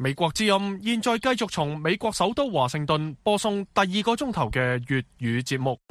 美國之音現在繼續從美國首都華盛頓播送第2個鐘頭嘅粵語節目。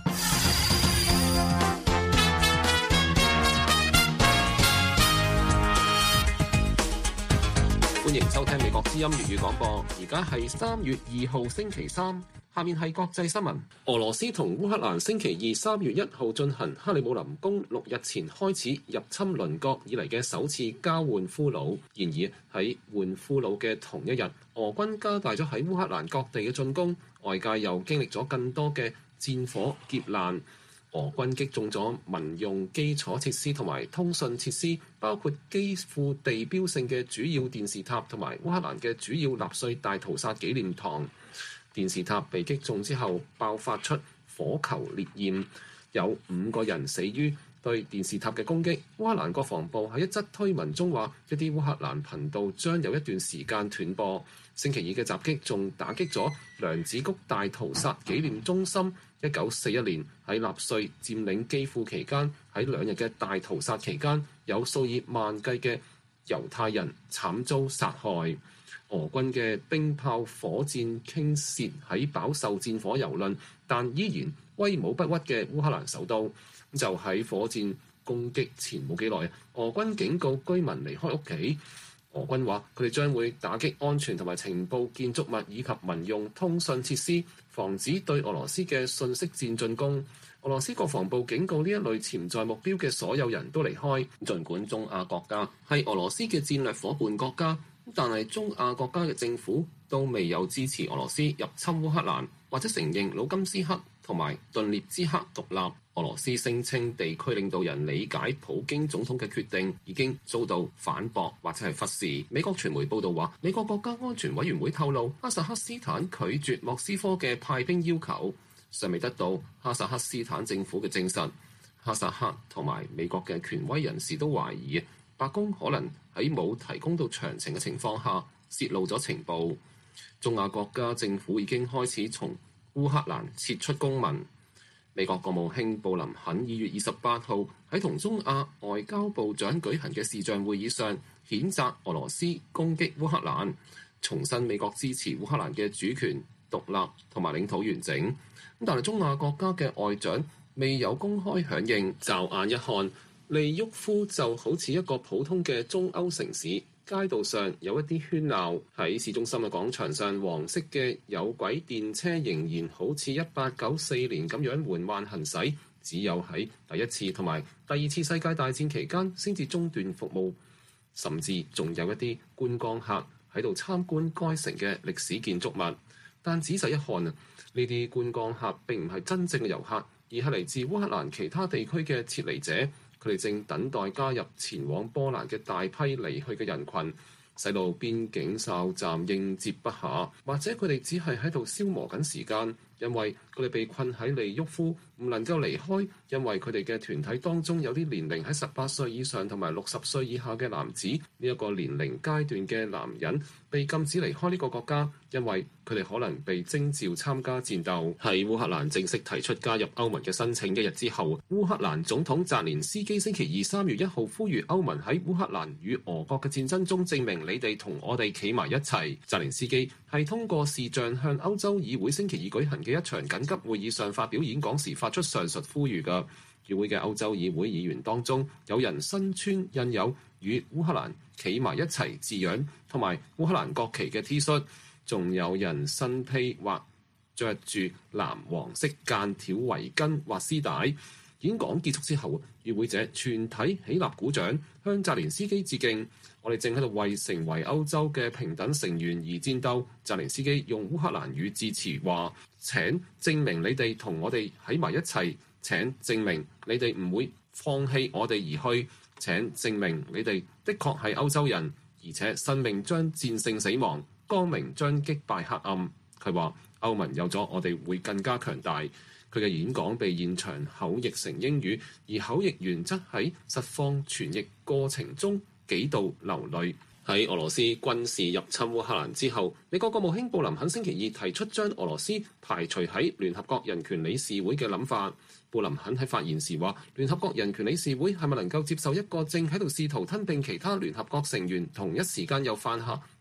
歡迎收聽美國之音粵語廣播，而家係3月2號星期三，下面係國際新聞。俄羅斯同烏克蘭星期二3月1號進行克里姆林宮6日前開始入侵鄰國以嚟嘅首次交換俘虜。然而喺換俘虜嘅同一日，俄軍加大咗喺烏克蘭各地嘅進攻，外界又經歷咗更多嘅戰火劫難。俄軍擊中咗民用基礎設施同埋通訊設施，包括基輔地標性嘅主要電視塔同埋烏克蘭嘅主要納粹大屠殺紀念堂。電視塔被擊中之後爆發出火球烈焰，有5個人死於對電視塔嘅攻擊。烏克蘭國防部喺一則推文中話，一啲烏克蘭頻道將有一段時間斷播。星期二嘅襲擊仲打擊咗梁子谷大屠殺紀念中心。1941年喺納粹佔領基輔期間，喺2日嘅大屠殺期間，有數以萬計嘅猶太人慘遭殺害。俄軍嘅兵炮火箭傾瀉喺飽受戰火蹂躪但依然威武不屈嘅烏克蘭首都。就喺火箭攻擊前冇幾耐，俄軍警告居民離開屋企。俄軍話佢哋將會打擊安全同埋情報建築物以及民用通訊設施，防止對俄羅斯嘅信息戰進攻。俄羅斯國防部警告呢一類潛在目標嘅所有人都離開。儘管中亞國家係俄羅斯嘅戰略夥伴國家，但係中亞國家嘅政府都未有支持俄羅斯入侵烏克蘭，或者承認盧甘斯克同埋頓涅茨克獨立。俄羅斯聲稱地區領導人理解普京總統嘅決定已經遭到反駁或者係忽視。美國傳媒報道話，美國國家安全委員會透露，哈薩克斯坦拒絕莫斯科嘅派兵要求，尚未得到哈薩克斯坦政府嘅證實。哈薩克同埋美國嘅權威人士都懷疑，白宮可能喺冇提供到詳情嘅情況下泄露咗情報。中亞國家政府已經開始從烏克蘭撤出公民。美國國務卿布林肯2月28號喺同中亞外交部長舉行嘅視像會議上，譴責俄羅斯攻擊烏克蘭，重申美國支持烏克蘭嘅主權、獨立同埋領土完整。但係中亞國家嘅外長未有公開響應。驟眼一看，利沃夫就好似一個普通嘅中歐城市。街道上有一啲喧鬧，喺市中心嘅廣場上，黃色嘅有軌電車仍然好似1894年咁樣緩慢行駛，只有喺第一次同埋第二次世界大戰期間先至中斷服務，甚至仲有一啲觀光客喺度參觀該城嘅歷史建築物。但仔細一看啊，呢啲觀光客並唔係真正嘅遊客，而係嚟自烏克蘭其他地區嘅撤離者。佢哋正等待加入前往波蘭嘅大批離去嘅人群，使到邊境哨站應接不暇，或者佢哋只係喺度消磨緊時間，因為佢哋被困喺利沃夫，唔能夠離開，因為佢哋嘅團體當中有啲年齡喺18歲以上同埋60歲以下嘅男子，呢一個年齡階段嘅男人被禁止離開呢個國家，因為佢哋可能被徵召參加戰鬥。喺烏克蘭正式提出加入歐盟嘅申請一日之後，烏克蘭總統澤連斯基星期二3月1號呼籲歐盟喺烏克蘭與俄國嘅戰爭中證明你哋同我哋企埋一齊。澤連斯基係通過視像向歐洲議會星期二舉行嘅一場緊急會議上發表演講時發出上述呼籲嘅。與會嘅歐洲議會議員當中，有人身穿印有與烏克蘭企埋一齊字樣同埋烏克蘭國旗嘅 T 恤，仲有人身披或着住藍黃色間條圍巾或絲帶。演講結束之後，與會者全體起立鼓掌，向澤連斯基致敬。我哋正喺度為成為歐洲嘅平等成員而戰鬥。澤連斯基用烏克蘭語致辭話：請證明你哋同我哋喺埋一齊，請證明你哋唔會放棄我哋而去，請證明你哋的確係歐洲人，而且生命將戰勝死亡，光明將擊敗黑暗。佢話歐盟有咗我哋會更加強大。佢嘅演講被現場口譯成英語，而口譯員則喺實況傳譯過程中幾度流淚。喺俄羅斯軍事入侵烏克蘭之後，美國國務卿布林肯星期二提出將俄羅斯排除喺聯合國人權理事會嘅諗法。布林肯喺發言時話：聯合國人權理事會係咪能夠接受一個正喺度試圖吞併其他聯合國成員，同一時間又犯下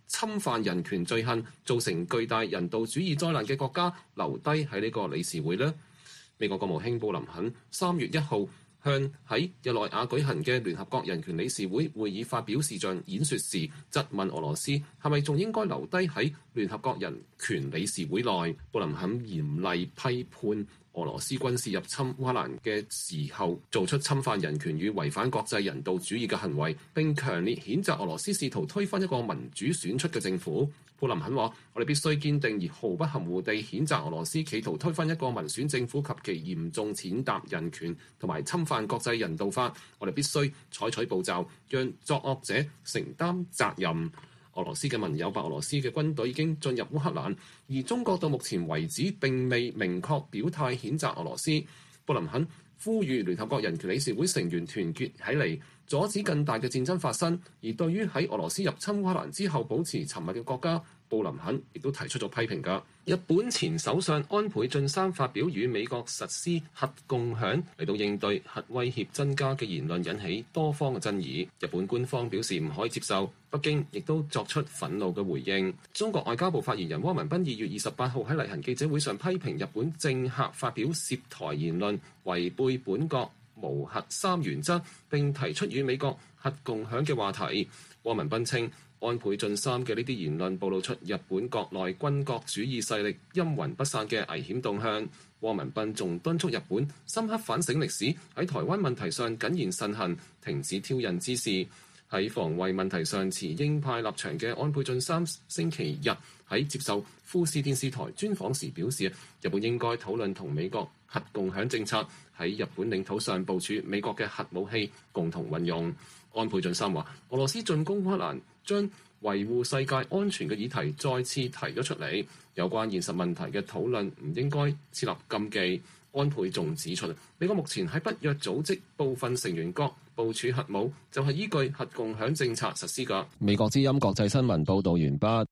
侵犯人權罪行，造成巨大人道主義災難嘅國家留低喺呢個理事會呢？美國國務卿布林肯3月1號向喺日內瓦舉行嘅聯合國人權理事會會議發表視像演說時，質問俄羅斯係咪仲應該留低喺聯合國人權理事會內。布林肯嚴厲批判俄羅斯軍事入侵烏克蘭嘅時候做出侵犯人權與違反國際人道主義嘅行為，並強烈譴責俄羅斯試圖推翻一個民主選出嘅政府。布林肯話：我哋必須堅定而毫不含糊地譴責俄羅斯企圖推翻一個民選政府及其嚴重踐踏人權同埋侵犯國際人道法。我哋必須採取步驟，讓作惡者承擔責任。俄羅斯嘅盟友白俄羅斯嘅軍隊已經進入烏克蘭，而中國到目前為止並未明確表態譴責俄羅斯。布林肯呼籲聯合國人權理事會成員團結起嚟，阻止更大嘅戰爭發生。而對於喺俄羅斯入侵烏克蘭之後保持沉默嘅國家，布林肯亦都提出咗批評㗎。日本前首相安倍晉三發表與美國實施核共享嚟到應對核威脅增加嘅言論，引起多方嘅爭議。日本官方表示唔可以接受，北京亦都作出憤怒嘅回應。中國外交部發言人汪文斌2月28號喺例行記者會上批評日本政客發表涉台言論，違背本國無核三原則，並提出與美國核共享嘅話題。汪文斌稱，安倍晉三嘅呢啲言論暴露出日本國內軍國主義勢力陰魂不散嘅危險動向。汪文斌仲敦促日本深刻反省歷史，喺台灣問題上謹言慎行，停止挑釁之事。喺防衛問題上持鷹派立場嘅安倍晉三星期日喺接受富士電視台專訪時表示，日本應該討論同美國核共享政策，喺日本領土上部署美國嘅核武器，共同運用。安倍晉三話：俄羅斯進攻烏克蘭，將維護世界安全嘅議題再次提咗出嚟。有關現實問題嘅討論唔應該設立禁忌。安倍仲指出，美國目前喺北約組織部分成員國部署核武，就係依據核共享政策實施㗎。美國之音國際新聞報導完畢。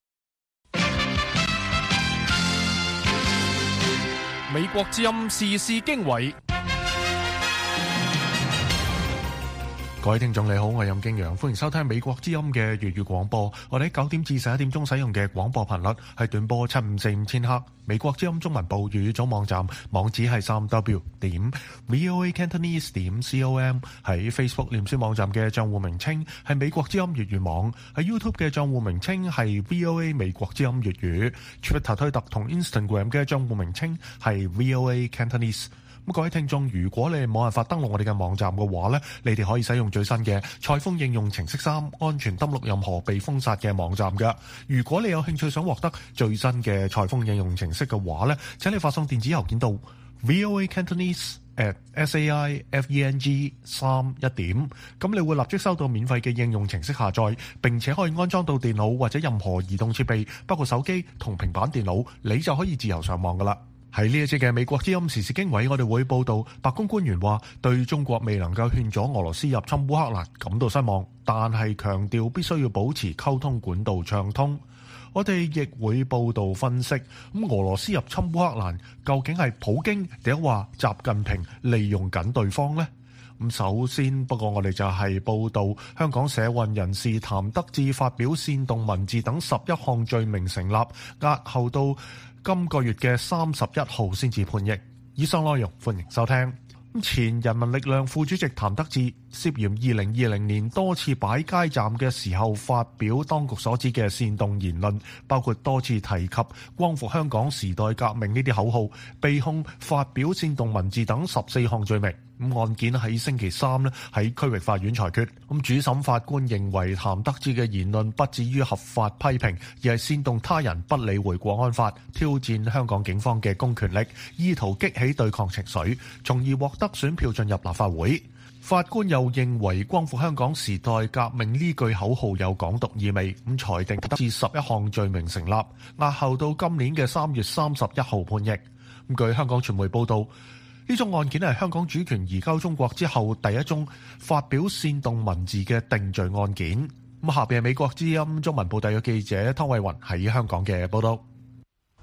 美國之音時事經緯。各位聽眾你好，我係任敬陽，歡迎收聽美國之音嘅粵語廣播。我哋喺9點至11點鐘使用嘅廣播頻率係短波7545千赫。美國之音中文部粵語組網站網址係3w.voacantonese.com。喺 Facebook 臉書網站嘅賬戶名稱係美國之音粵語網。喺 YouTube 嘅賬戶名稱係 VOA 美國之音粵語。Twitter 推特同 Instagram 嘅賬戶名稱係 VOA Cantonese。咁各位聽眾，如果你冇辦法登錄我哋嘅網站嘅話呢，你哋可以使用最新嘅蔡豐應用程式3，安全登錄任何被封殺嘅網站㗎。如果你有興趣想獲得最新嘅蔡豐應用程式嘅話呢，請你發送電子郵件到 voacantonese@saifeng3.1 咁你會立即收到免費嘅應用程式下載，並且可以安裝到電腦或者任何移動設備，包括手機同平板電腦，你就可以自由上網㗎啦。喺呢一節嘅美國之音時事經緯，我哋會報道白宮官員話對中國未能夠勸阻俄羅斯入侵烏克蘭感到失望，但係強調必須要保持溝通管道暢通。我哋亦會報道分析，咁俄羅斯入侵烏克蘭究竟係普京定係話習近平利用緊對方呢？咁首先，不過我哋就係報道香港社運人士譚德志發表煽動文字等11項罪名成立，押後到今個月嘅31號先至判刑。以上內容歡迎收聽。前人民力量副主席譚德志涉嫌2020年多次擺街站嘅時候發表當局所指嘅煽動言論，包括多次提及光復香港、時代革命呢啲口號，被控發表煽動文字等14項罪名。案件喺星期三喺區域法院裁決。主審法官認為譚德志嘅言論不至於合法批評，而係煽動他人不理會國安法，挑戰香港警方嘅公權力，意圖激起對抗情緒，從而獲得選票進入立法會。法官又認為光復香港、時代革命呢句口號有港獨意味，裁定德志11項罪名成立，押後到今年嘅3月31號判刑。據香港傳媒報道，呢宗案件係香港主權移交中國之後第一宗發表煽動文字嘅定罪案件。下邊係美國之音中文部特約記者湯慧雲喺香港嘅報道。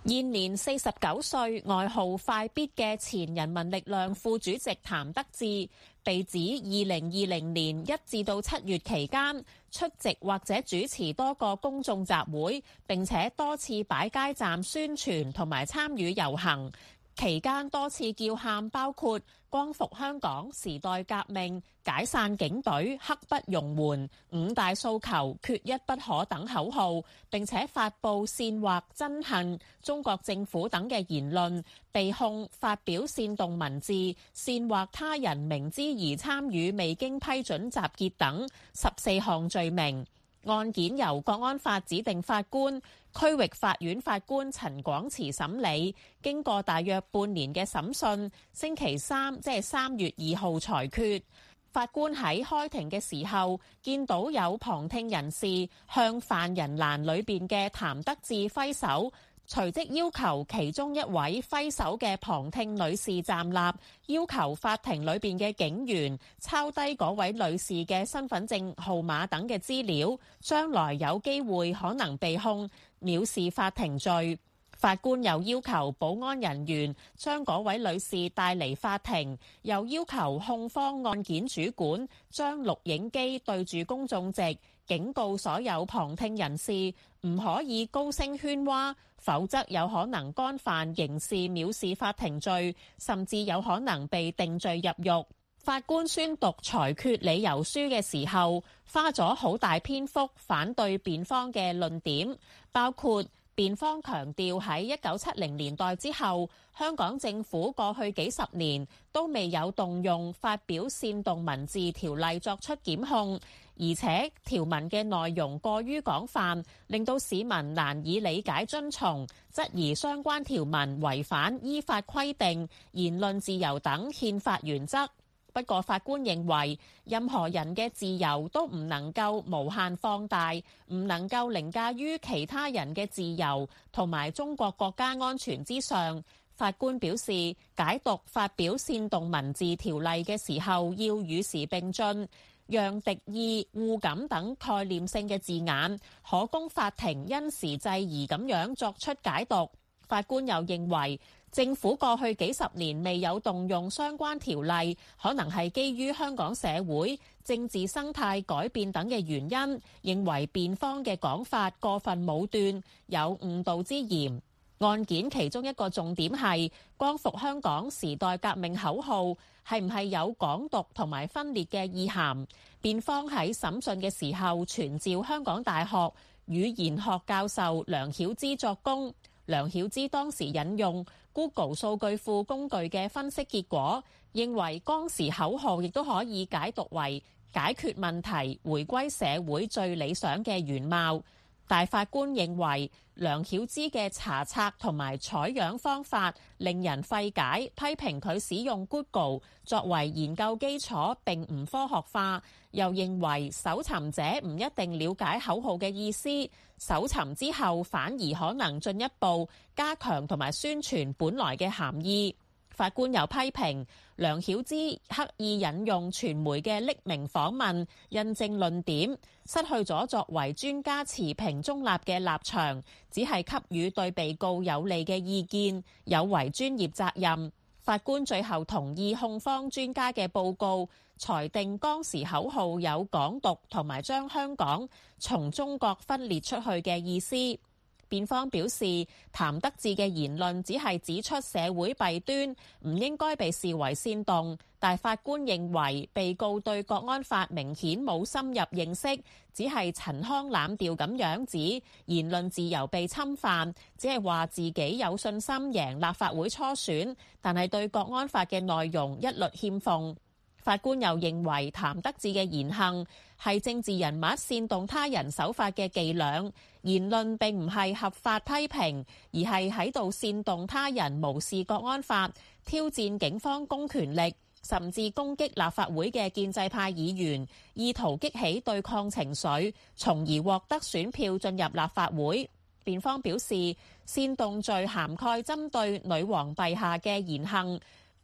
現年49歲，外號快必嘅前人民力量副主席譚德志，被指2020年1至到7月期間出席或者主持多個公眾集會，並且多次擺街站宣傳同埋參與遊行。期間多次叫喊包括光復香港、時代革命、解散警隊、刻不容緩、五大訴求、缺一不可等口號，並且發布煽惑憎恨中國政府等嘅言論，被控發表煽動文字、煽惑他人明知而參與未經批准集結等14項罪名。案件由國安法指定法官、區域法院法官陳廣慈審理，經過大約半年嘅審訊，星期三即係3月2號裁決。法官喺開庭嘅時候，見到有旁聽人士向犯人欄裏邊嘅譚德志揮手，隨即要求其中一位揮手嘅旁聽女士站立，要求法庭裏邊嘅警員抄低嗰位女士嘅身份證號碼等嘅資料，將來有機會可能被控藐視法庭罪。法官又要求保安人員將嗰位女士帶離法庭，又要求控方案件主管將錄影機對住公眾席，警告所有旁聽人士唔可以高聲喧嘩，否則有可能干犯刑事藐視法庭罪，甚至有可能被定罪入獄。法官宣讀裁決理由書嘅時候，花咗好大篇幅反對辯方嘅論點，包括辯方強調喺1970年代之後，香港政府過去幾十年都未有動用發表煽動文字條例作出檢控，而且條文嘅內容過於廣泛，令到市民難以理解遵從，質疑相關條文違反依法規定、言論自由等憲法原則。不過法官認為，任何人嘅自由都唔能夠無限放大，唔能夠凌駕於其他人嘅自由同埋中國國家安全之上。法官表示，解讀發表煽動文字條例嘅時候要與時並進，讓敵意、惡感等概念性嘅字眼可供法庭因時制宜咁樣作出解讀。法官又認為，政府過去幾十年未有動用相關條例，可能係基於香港社會政治生態改變等嘅原因，認為辯方嘅講法過分武斷，有誤導之嫌。案件其中一個重點係光復香港時代革命口號係唔係有港獨同埋分裂嘅意涵。辯方喺審訊嘅時候傳召香港大學語言學教授梁曉芝作供。梁曉芝當時引用 Google 數據庫工具嘅分析結果，認為當時口號亦都可以解讀為解決問題、回歸社會最理想嘅原貌。大法官認為梁曉芝嘅查冊同埋採樣方法令人費解，批評佢使用 Google 作為研究基礎並唔科學化，又認為搜尋者唔一定了解口號嘅意思，搜尋之後反而可能進一步加強同埋宣傳本來嘅含義。法官又批評梁曉芝刻意引用傳媒嘅匿名訪問，印證論點，失去咗作為專家持平中立嘅立場，只係給予對被告有利嘅意見，有違專業責任。法官最後同意控方專家嘅報告，裁定當時口號有港獨同埋將香港從中國分裂出去嘅意思。辯方表示，譚德志嘅言論只係指出社會弊端，唔應該被視為煽動。但法官認為被告對國安法明顯冇深入認識，只係陳腔濫調咁樣指言論自由被侵犯，只係話自己有信心贏立法會初選，但係對國安法嘅內容一律欠奉。法官又認為譚德志嘅言行係政治人物煽動他人手法嘅伎倆，言論並唔係合法批評，而係喺度煽動他人無視國安法，挑戰警方公權力，甚至攻擊立法會嘅建制派議員，意圖激起對抗情緒，從而獲得選票進入立法會。辯方表示，煽動罪涵蓋針對女王陛下嘅言行，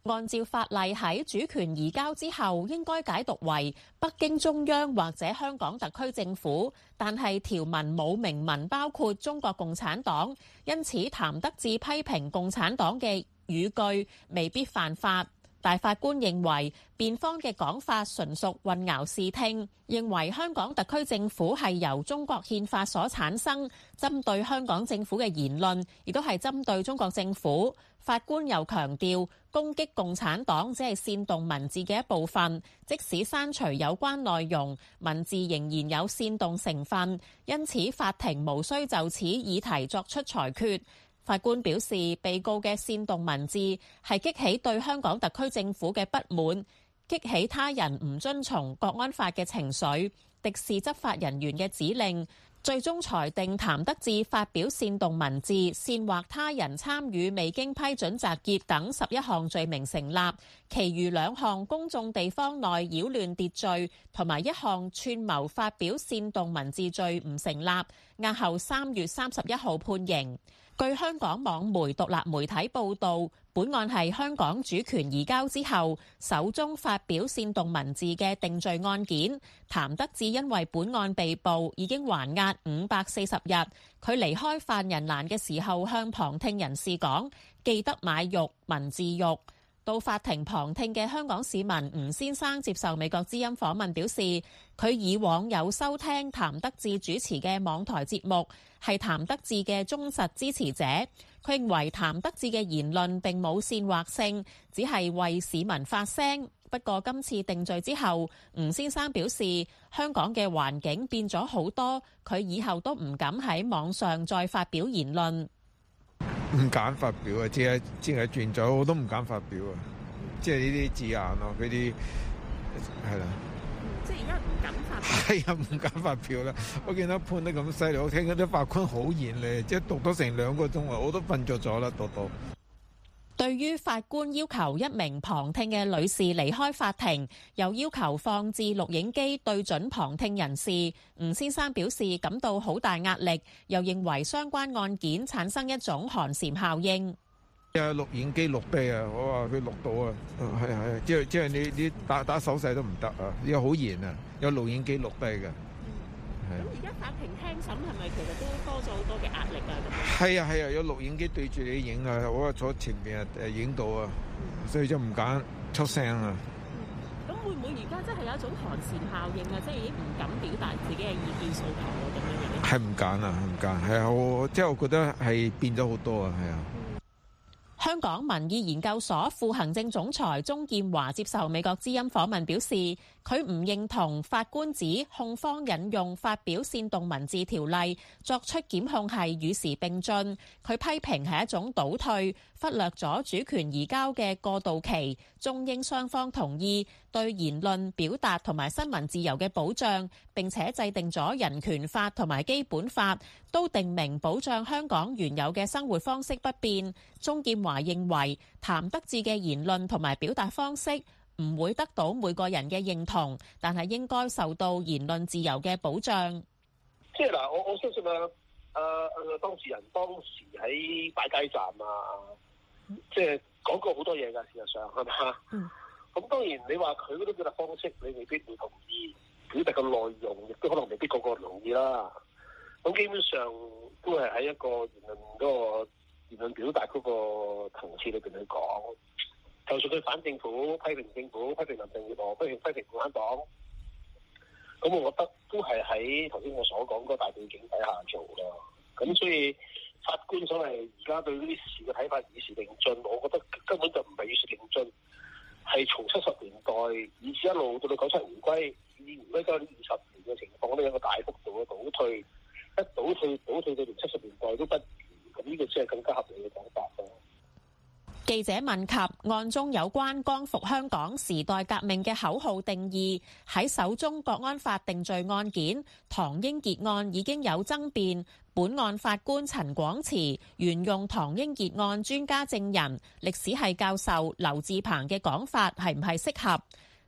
按照法例喺主權移交之後，應該解讀為北京中央或者香港特區政府，但係條文冇明文包括中國共產黨，因此譚得志批評共產黨嘅語句未必犯法。大法官認為辯方嘅講法純屬混淆視聽，認為香港特區政府係由中國憲法所產生，針對香港政府嘅言論亦都係針對中國政府。法官又強調，攻擊共產黨只係煽動文字嘅一部分，即使刪除有關內容，文字仍然有煽動成分，因此法庭無需就此議題作出裁決。法官表示，被告嘅煽動文字係激起對香港特區政府嘅不滿，激起他人唔遵從國安法嘅情緒，敵視執法人員嘅指令，最終裁定譚得志發表煽動文字、煽惑他人參與未經批准集結等11項罪名成立，其餘2項公眾地方內擾亂秩序同埋1項串謀發表煽動文字罪唔成立，押後3月31號判刑。據香港網媒獨立媒體報導，本案係香港主權移交之後首宗發表煽動文字嘅定罪案件。譚得志因為本案被捕已經還押540日，佢離開犯人欄嘅時候向旁聽人士講：記得買肉，文字獄。到法庭旁聽嘅香港市民吳先生接受美國之音訪問表示，佢以往有收聽譚得志主持嘅網台節目，係譚得志嘅忠實支持者。佢認為譚得志嘅言論並冇煽惑性，只係為市民發聲。不過今次定罪之後，吳先生表示香港嘅環境變咗好多，佢以後都唔敢喺網上再發表言論。 唔敢發表啊！即係轉咗，我都唔敢發表啊！即係呢啲字眼咯，嗰啲係啦。 即係而家唔敢發表。 係啊，唔敢發表啦！我見到判得咁犀利，我聽嗰啲法官好嚴厲，即係讀咗成2個鐘啊，我都瞓着咗啦，讀到。 對於法官要求一名旁聽嘅女士離開法庭，又要求放置錄影機對準旁聽人士，吳先生表示感到好大壓力，又認為相關案件產生一種寒蟬效應。 有錄影機錄低啊！我話佢錄到啊，係，即係你打手勢都唔得啊！呢個好嚴啊，有錄影機錄低嘅。 咁而家法庭聽審係咪其實都多咗好多嘅壓力啊？咁係啊，有錄影機對住你影啊！我坐前邊影到啊，所以就唔敢出聲啊。 咁會唔會而家真係有一種寒蟬效應啊？即係已經唔敢表達自己嘅意見訴求啊？咁樣嘅係唔敢啊，唔敢係啊！我覺得係變咗好多啊，係啊。 香港民意研究所副行政總裁鍾劍華接受美國之音訪問表示，佢唔認同法官指控方引用發表煽動文字條例作出檢控係與時並進，佢批評係一種倒退，忽略咗主權移交嘅過渡期，中英雙方同意對言論表達同埋新聞自由嘅保障，並且制定咗人權法同埋基本法，都定明保障香港原有嘅生活方式不變。鍾劍華認為譚得志嘅言論同埋表達方式唔會得到每個人嘅認同，但係應該受到言論自由嘅保障。 即係嗱，我相信當事人當時喺擺街站啊，即係講過好多嘢㗎，事實上係嘛？咁當然你話佢嗰啲表達方式，你未必會同意，表達嘅內容亦都可能未必個個同意啦。咁基本上都係喺一個言論表達嗰個層次裏邊去講。就算佢反政府、批評政府、批評林鄭月娥、批評共產黨，咁我覺得都係喺頭先我所講嗰個大背景底下做咯。咁所以法官所謂而家對呢啲事嘅睇法與時並進，我覺得根本就唔係與時並進，係從70年代以至一路到97年回歸，以回歸到20年嘅情況咧，有一個大幅度嘅倒退，一倒退到連70年代都不如，咁呢個先係更加合理嘅講法咯。 記者問及案中有關光復香港時代革命嘅口號定義，喺首宗國安法定罪案件唐英傑案已經有爭辯，本案法官陳廣慈沿用唐英傑案專家證人歷史系教授劉智鵬嘅講法係唔係適合？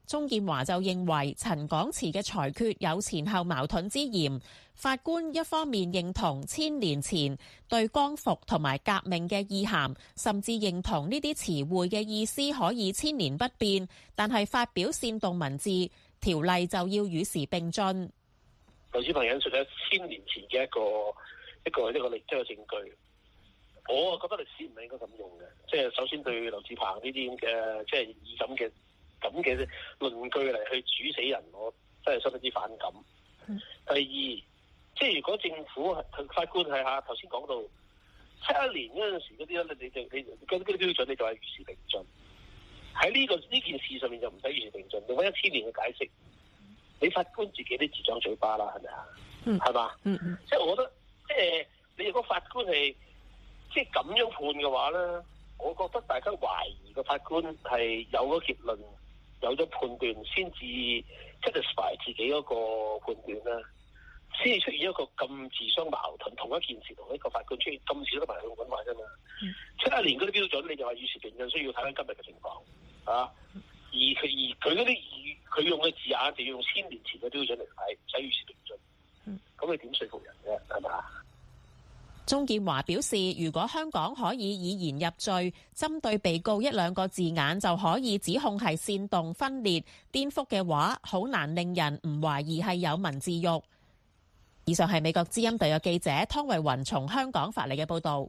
鍾建華就認為陳廣池嘅裁決有前後矛盾之嫌。法官一方面認同1000年前對光復同埋革命嘅意涵，甚至認同呢啲詞彙嘅意思可以1000年不變，但係發表煽動文字條例就要與時並進。 劉智鵬引述咗1000年前嘅一個歷史嘅證據，我覺得歷史唔係應該咁用嘅。即係首先對劉智鵬呢啲咁嘅，即係以咁嘅論據嚟去煮死人，我真係相當之反感。第二，即係如果政府法官係下頭先講到71年嗰陣時嗰啲咧，你嗰啲標準你就係與時並進。喺呢件事上面就唔使與時並進，用翻1000年嘅解釋，你法官自己都自掌嘴巴啦，係咪啊？係嘛？即係我覺得，即係你如果法官係即係咁樣判嘅話咧，我覺得大家懷疑個法官係有咗結論，有咗判斷，先至 satisfy 自己嗰個判斷啦。先至出現一個咁自相矛盾，同一件事同一個法官出現咁少都埋去揾話啫嘛。71年嗰啲標準，你就話與時並進，需要睇翻今日嘅情況啊。而佢嗰啲佢用嘅字眼就要用1000年前嘅標準嚟睇，唔使與時並進。咁你點說服人啫？係嘛？ 鍾建華表示，如果香港可以以言入罪，針對被告1-2個字眼就可以指控係煽動分裂、顛覆嘅話，好難令人唔懷疑係有文字獄。以上係美國之音特約記者湯慧雲從香港發嚟嘅報導。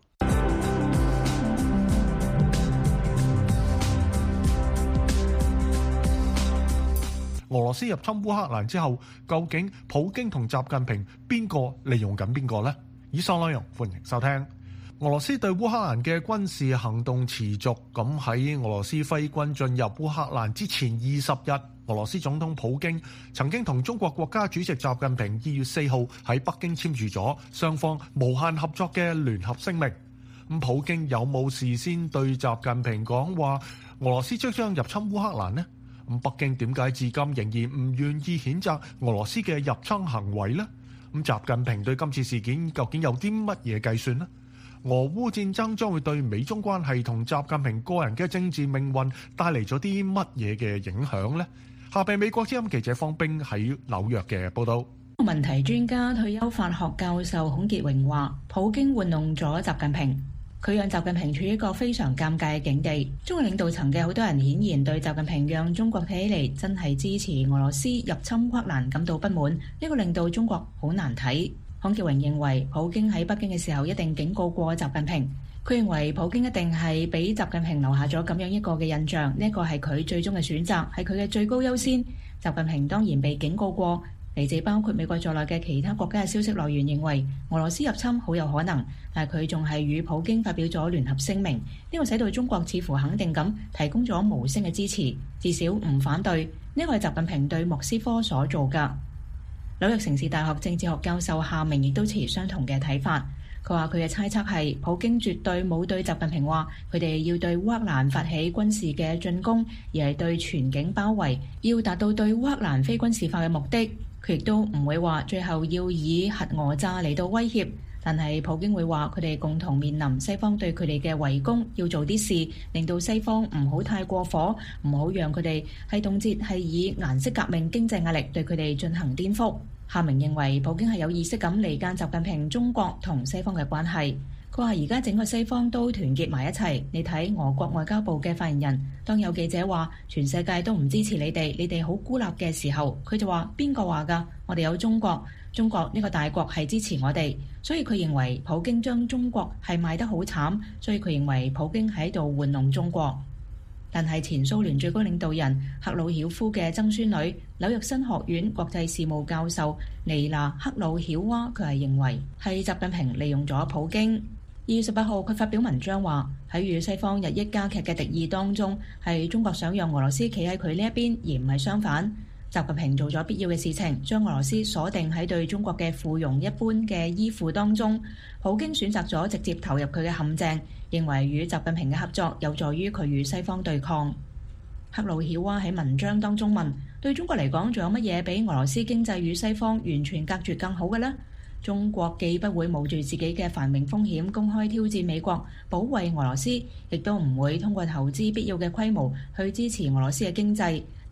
俄羅斯入侵烏克蘭之後，究竟普京同習近平邊個利用緊邊個呢？以上內容歡迎收聽。俄羅斯對烏克蘭嘅軍事行動持續，咁喺俄羅斯揮軍進入烏克蘭之前20日，俄羅斯總統普京曾經同中國國家主席習近平2月4號喺北京簽署咗雙方無限合作嘅聯合聲明。咁普京有冇事先對習近平講話俄羅斯即將入侵烏克蘭呢？咁北京點解至今仍然唔願意譴責俄羅斯嘅入侵行為呢？咁習近平對今次事件究竟有啲乜嘢計算呢？俄烏戰爭將會對美中關係同習近平個人嘅政治命運帶嚟咗啲乜嘢嘅影響呢？下邊美國之音記者方冰喺紐約嘅報道。 問題專家退休法學教授孔傑榮話，普京玩弄咗習近平，佢讓習近平處於一個非常尷尬嘅境地。中國領導層嘅好多人顯然對習近平讓中國睇起嚟真係支持俄羅斯入侵烏克蘭感到不滿，呢個令到中國好難睇。孔傑榮認為普京喺北京嘅時候一定警告過習近平，佢認為普京一定係俾習近平留下咗咁樣一個嘅印象，呢一個係佢最終嘅選擇，係佢嘅最高優先。習近平當然被警告過，嚟自包括美國在內嘅其他國家嘅消息來源認為俄羅斯入侵好有可能，但係佢仲係與普京發表咗聯合聲明，呢個使到中國似乎肯定咁提供咗無聲嘅支持，至少唔反對。呢個係習近平對莫斯科所做㗎。紐約城市大學政治學教授夏明亦都持相同嘅睇法。佢話佢嘅猜測係普京絕對冇對習近平話佢哋要對烏克蘭發起軍事嘅進攻，而係對全境包圍，要達到對烏克蘭非軍事化嘅目的。佢亦都唔會話最後要以核訛詐嚟到威脅，但係普京會話佢哋共同面臨西方對佢哋嘅圍攻，要做啲事令到西方唔好太過火，唔好讓佢哋係動輒係以顏色革命經濟壓力對佢哋進行顛覆。夏明認為普京係有意識咁離間習近平中國同西方嘅關係。佢話而家整個西方都團結埋一齊，你睇俄國外交部嘅發言人，當有記者話全世界都唔支持你哋好孤立嘅時候，佢就話邊個話㗎？我哋有中國呢個大國係支持我哋，所以佢認為普京將中國係賣得好慘，所以佢認為普京喺度玩弄中國。但係前蘇聯最高領導人赫魯曉夫嘅曾孫女、紐約新學院國際事務教授尼娜·克魯曉娃，佢係認為係習近平利用咗普京。2月18號，佢發表文章話喺與西方日益加劇嘅敵意當中，係中國想讓俄羅斯企喺佢呢一邊，而唔係相反。習近平做咗必要嘅事情，將俄羅斯鎖定喺對中國嘅附庸一般嘅依附當中。普京選擇咗直接投入佢嘅陷阱，認為與習近平嘅合作有助於佢與西方對抗。克魯曉娃喺文章當中問：對中國嚟講，仲有乜嘢比俄羅斯經濟與西方完全隔絕更好嘅呢？中國既不會冒住自己嘅繁榮風險公開挑戰美國，保衛俄羅斯，亦都唔會通過投資必要嘅規模去支持俄羅斯嘅經濟。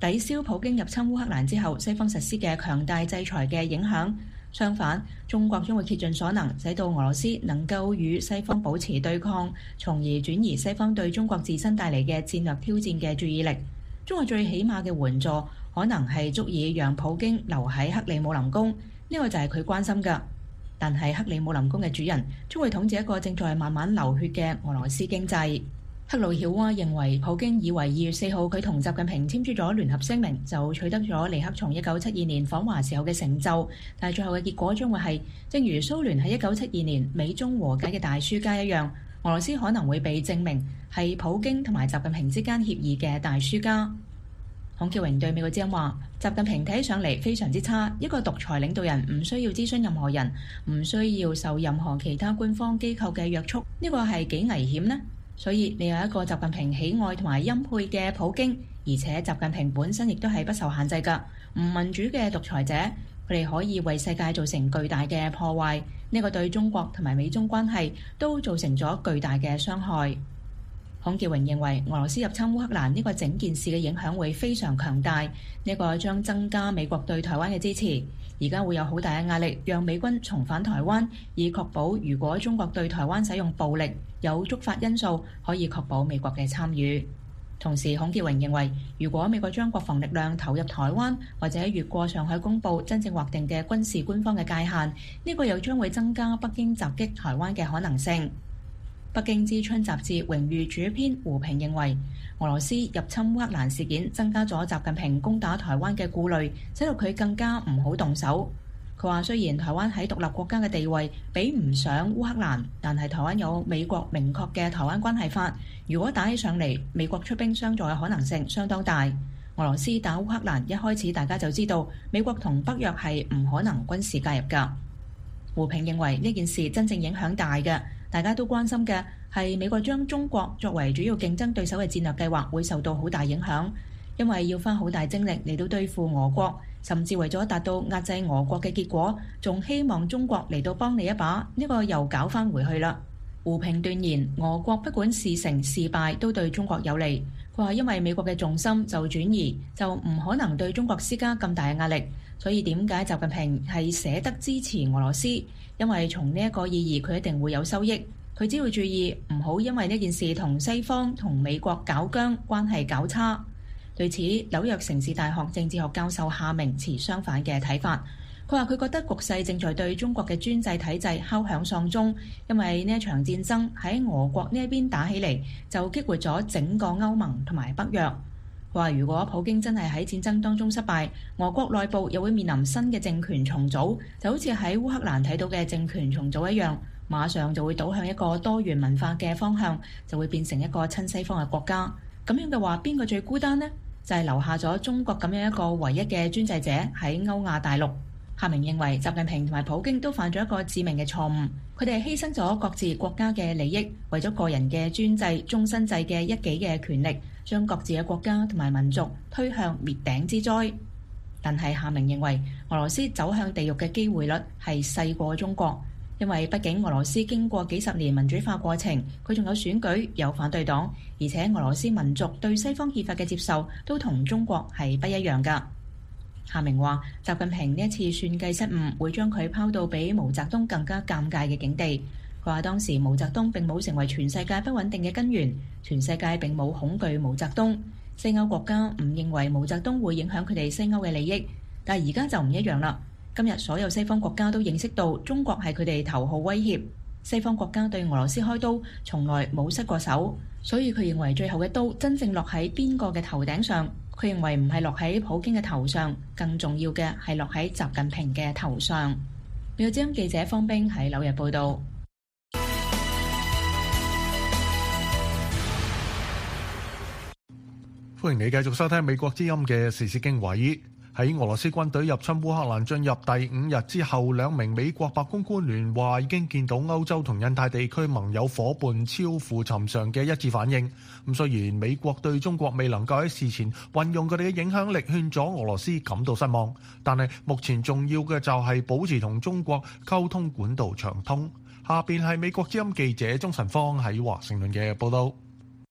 抵消普京入侵烏克蘭之後西方實施嘅強大制裁嘅影響。相反，中國將會竭盡所能，使到俄羅斯能夠與西方保持對抗，從而轉移西方對中國自身帶嚟嘅戰略挑戰嘅注意力。中國最起碼嘅援助可能係足以讓普京留喺克里姆林宮，呢個就係佢關心㗎。但係克里姆林宮嘅主人將會統治一個正在慢慢流血嘅俄羅斯經濟。克魯曉娃認為，普京以為2月4號佢同習近平簽署咗聯合聲明，就取得咗尼克松1972年訪華時候嘅成就，但係最後嘅結果將會係，正如蘇聯喺1972年美中和解嘅大輸家一樣，俄羅斯可能會被證明係普京同埋習近平之間協議嘅大輸家。孔喬榮對美國之音話：習近平睇起上嚟非常之差，一個獨裁領導人唔需要諮詢任何人，唔需要受任何其他官方機構嘅約束，呢個係幾危險呢？所以你有一個習近平喜愛同埋欽佩嘅普京，而且習近平本身亦都係不受限制㗎，唔民主嘅獨裁者，佢哋可以為世界造成巨大嘅破壞，呢個對中國同埋美中關係都造成咗巨大嘅傷害。孔喬榮認為，俄羅斯入侵烏克蘭呢個整件事嘅影響會非常強大，呢個將增加美國對台灣嘅支持。而家會有好大嘅壓力，讓美軍重返台灣，以確保如果中國對台灣使用暴力，有觸發因素可以確保美國嘅參與。同時，孔喬榮認為，如果美國將國防力量投入台灣，或者越過上海公佈真正劃定嘅軍事官方嘅界限，呢個又將會增加北京襲擊台灣嘅可能性。北京之春雜誌榮譽主編胡平認為，俄羅斯入侵烏克蘭事件增加咗習近平攻打台灣嘅顧慮，使到佢更加唔好動手。佢話雖然台灣喺獨立國家嘅地位比唔上烏克蘭，但係台灣有美國明確嘅台灣關係法，如果打起上嚟，美國出兵相助嘅可能性相當大。俄羅斯打烏克蘭一開始大家就知道美國同北約係唔可能軍事介入㗎。胡平認為呢件事真正影響大嘅，大家都關心嘅係美國將中國作為主要競爭對手嘅戰略計劃會受到好大影響，因為要花好大精力嚟到對付俄國，甚至為咗達到壓制俄國嘅結果，仲希望中國嚟到幫你一把，呢個又搞翻回去啦。胡平斷言，俄國不管是成是敗都對中國有利。佢話因為美國嘅重心就轉移，就唔可能對中國施加咁大嘅壓力。所以點解習近平係捨得支持俄羅斯？因為從呢一個意義，佢一定會有收益。佢只要注意唔好因為呢件事同西方同美國搞僵，關係搞差。對此，紐約城市大學政治學教授夏明持相反嘅睇法。佢話佢覺得局勢正在對中國嘅專制體制敲響喪鐘，因為呢一場戰爭喺俄國呢一邊打起嚟，就激活咗整個歐盟同埋北約。話如果普京真係喺戰爭當中失敗，俄國內部又會面臨新嘅政權重組，就好似喺烏克蘭睇到嘅政權重組一樣，馬上就會倒向一個多元文化嘅方向，就會變成一個親西方嘅國家。咁樣嘅話，邊個最孤單呢？就係留下咗中國咁樣一個唯一嘅專制者喺歐亞大陸。夏明認為習近平同埋普京都犯咗一個致命嘅錯誤，佢哋犧牲咗各自國家嘅利益，為咗個人嘅專制終身制嘅一己嘅權力，將各自嘅國家同埋民族推向滅頂之災。但係夏明認為俄羅斯走向地獄嘅機會率係細過中國，因為畢竟俄羅斯經過幾十年民主化過程，佢仲有選舉、有反對黨，而且俄羅斯民族對西方憲法嘅接受都同中國係不一樣㗎。夏明話：習近平呢一次算計失誤，會將佢拋到比毛澤東更加尷尬嘅境地。佢話當時毛澤東並冇成為全世界不穩定嘅根源，全世界並冇恐懼毛澤東。西歐國家唔認為毛澤東會影響佢哋西歐嘅利益，但係而家就唔一樣啦。今日所有西方國家都認識到中國係佢哋頭號威脅，西方國家對俄羅斯開刀從來冇失過手，所以佢認為最後嘅刀真正落喺邊個嘅頭頂上？佢認為唔係落喺普京嘅頭上，更重要嘅係落喺習近平嘅頭上。美國之音記者方冰喺紐約報道。 歡迎你繼續收聽美國之音嘅時事經緯。喺俄羅斯軍隊入侵烏克蘭進入第5日之後，兩名美國白宮官員話已經見到歐洲同印太地區盟友夥伴超乎尋常嘅一致反應。咁雖然美國對中國未能夠喺事前運用佢哋嘅影響力勸阻俄羅斯感到失望，但係目前重要嘅就係保持同中國溝通管道暢通。下邊係美國之音記者鍾晨芳喺華盛頓嘅報道。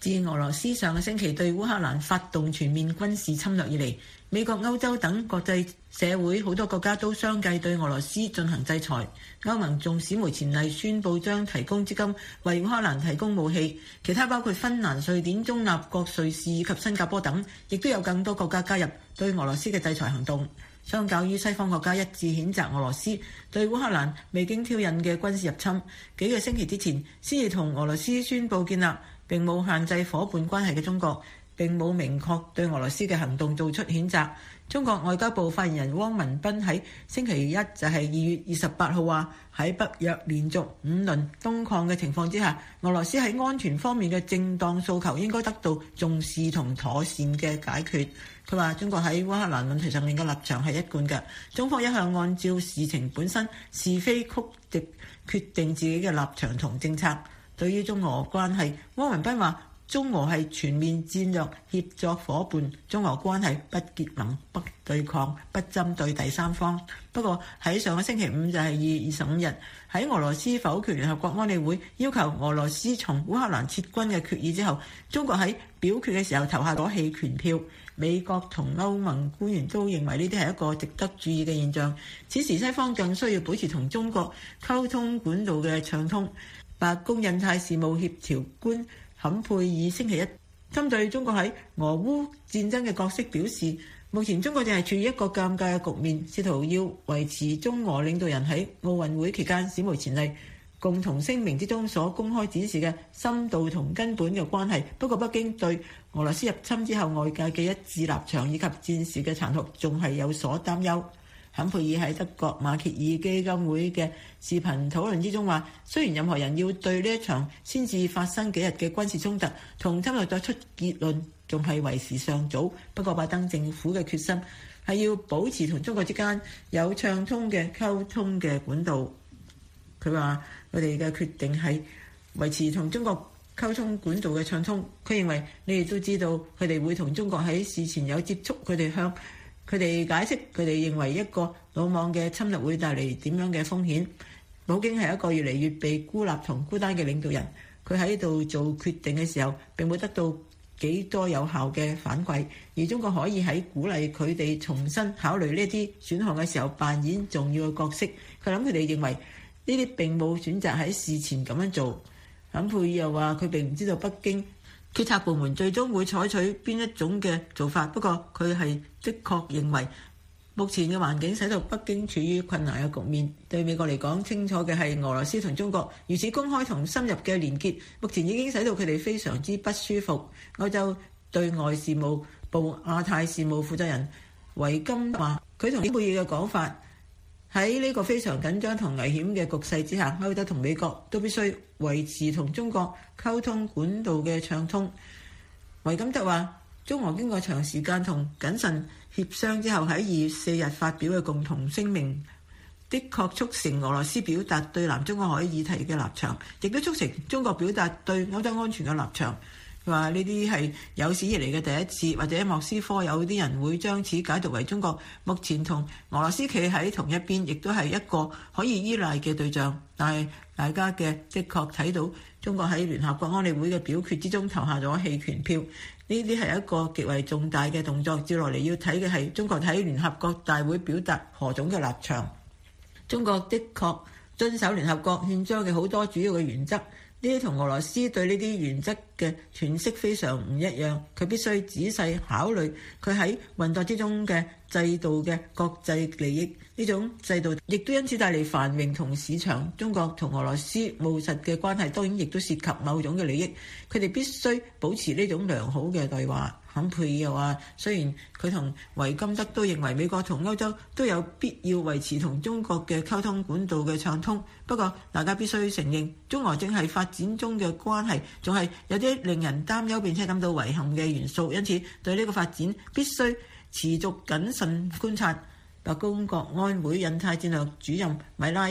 自俄羅斯上個星期對烏克蘭發動全面軍事侵略以嚟，美國、歐洲等國際社會好多國家都相繼對俄羅斯進行制裁。歐盟仲史無前例宣布將提供資金為烏克蘭提供武器，其他包括芬蘭、瑞典、中立國瑞士以及新加坡等，亦都有更多國家加入對俄羅斯嘅制裁行動。相較於西方國家一致譴責俄羅斯對烏克蘭未經挑釁嘅軍事入侵，幾個星期之前先至同俄羅斯宣布建立並冇限制夥伴關係嘅中國，並冇明確對俄羅斯嘅行動做出譴責。中國外交部發言人汪文斌喺星期一就係2月28號話，喺北約連續5輪東擴嘅情況之下，俄羅斯喺安全方面嘅正當訴求應該得到重視同妥善嘅解決。佢話中國喺烏克蘭問題上面嘅立場係一貫嘅，中方一向按照事情本身是非曲直決定自己嘅立場同政策。對於中俄關係，汪文斌話中俄係全面戰略協作夥伴，中俄關係不結盟、不對抗、不針對第三方。不過喺上個星期五就係2月25日，喺俄羅斯否決聯合國安理會要求俄羅斯從烏克蘭撤軍嘅決議之後，中國喺表決嘅時候投下咗棄權票。美國同歐盟官員都認為呢啲係一個值得注意嘅現象。此時西方更需要保持同中國溝通管道嘅暢通。白宮印太事務協調官坎佩爾星期一針對中國喺俄烏戰爭嘅角色表示，目前中國正係處於一個尷尬嘅局面，試圖要維持中俄領導人喺奧運會期間史無前例共同聲明之中所公開展示嘅深度同根本嘅關係。不過北京對俄羅斯入侵之後外界嘅一致立場以及戰事嘅殘酷仲係有所擔憂。坎佩爾喺德國馬歇爾基金會嘅視頻討論之中話，雖然任何人要對呢一場先至發生幾日嘅軍事衝突同侵略作出結論仲係為時尚早，不過拜登政府嘅決心係要保持同中國之間有暢通嘅溝通嘅管道。佢話佢哋嘅決定係維持同中國溝通管道嘅暢通。佢認為你哋都知道佢哋會同中國喺事前有接觸，佢哋向佢哋解釋佢哋認為一個魯莽嘅侵略會帶嚟點樣嘅風險。普京係一個越嚟越被孤立同孤單嘅領導人，佢喺度做決定嘅時候並冇得到幾多有效嘅反饋，而中國可以喺鼓勵佢哋重新考慮呢啲選項嘅時候扮演重要嘅角色。佢諗佢哋認為呢啲並冇選擇喺事前咁樣做。坎佩爾又話佢並唔知道北京決策部門最終會採取邊一種嘅做法，不過佢係的確認為目前嘅環境使到北京處於困難嘅局面。對美國嚟講，清楚嘅係俄羅斯同中國如此公開同深入嘅連結，目前已經使到佢哋非常之不舒服。歐洲對外事務部亞太事務負責人維金話，佢同坎佩爾嘅講法，喺呢個非常緊張同危險嘅局勢之下，歐洲同美國都必須維持同中國溝通管道嘅暢通。維金德話，中俄經過長時間同謹慎協商之後，喺2月4日發表嘅共同聲明，的確促成俄羅斯表達對南中國海議題嘅立場，亦都促成中國表達對歐洲安全嘅立場。佢話呢啲係有史以嚟嘅第一次，或者莫斯科有啲人會將此解讀為中國目前同俄羅斯企喺同一邊，亦都係一個可以依賴嘅對象。但係大家的確睇到中國喺聯合國安理會嘅表決之中投下咗棄權票，呢啲係一個極為重大嘅動作。接落嚟要睇嘅係中國喺聯合國大會表達何種嘅立場。中國的確遵守聯合國憲章嘅好多主要嘅原則，呢啲同俄羅斯對呢啲原則嘅詮釋非常唔一樣。佢必須仔細考慮佢喺運作之中嘅制度嘅國際利益，呢種制度亦都因此帶嚟繁榮同市場。中國同俄羅斯務實嘅關係當然亦都涉及某種嘅利益，佢哋必須保持呢種良好嘅對話。坎佩爾又話，雖然佢同維金德都認為美國同歐洲都有必要維持同中國嘅溝通管道嘅暢通，不過大家必須承認，中俄正係發展中嘅關係仲係有啲令人擔憂並且感到遺憾嘅元素，因此對呢個發展必須持續謹慎觀察。白宮國安會印太戰略主任米拉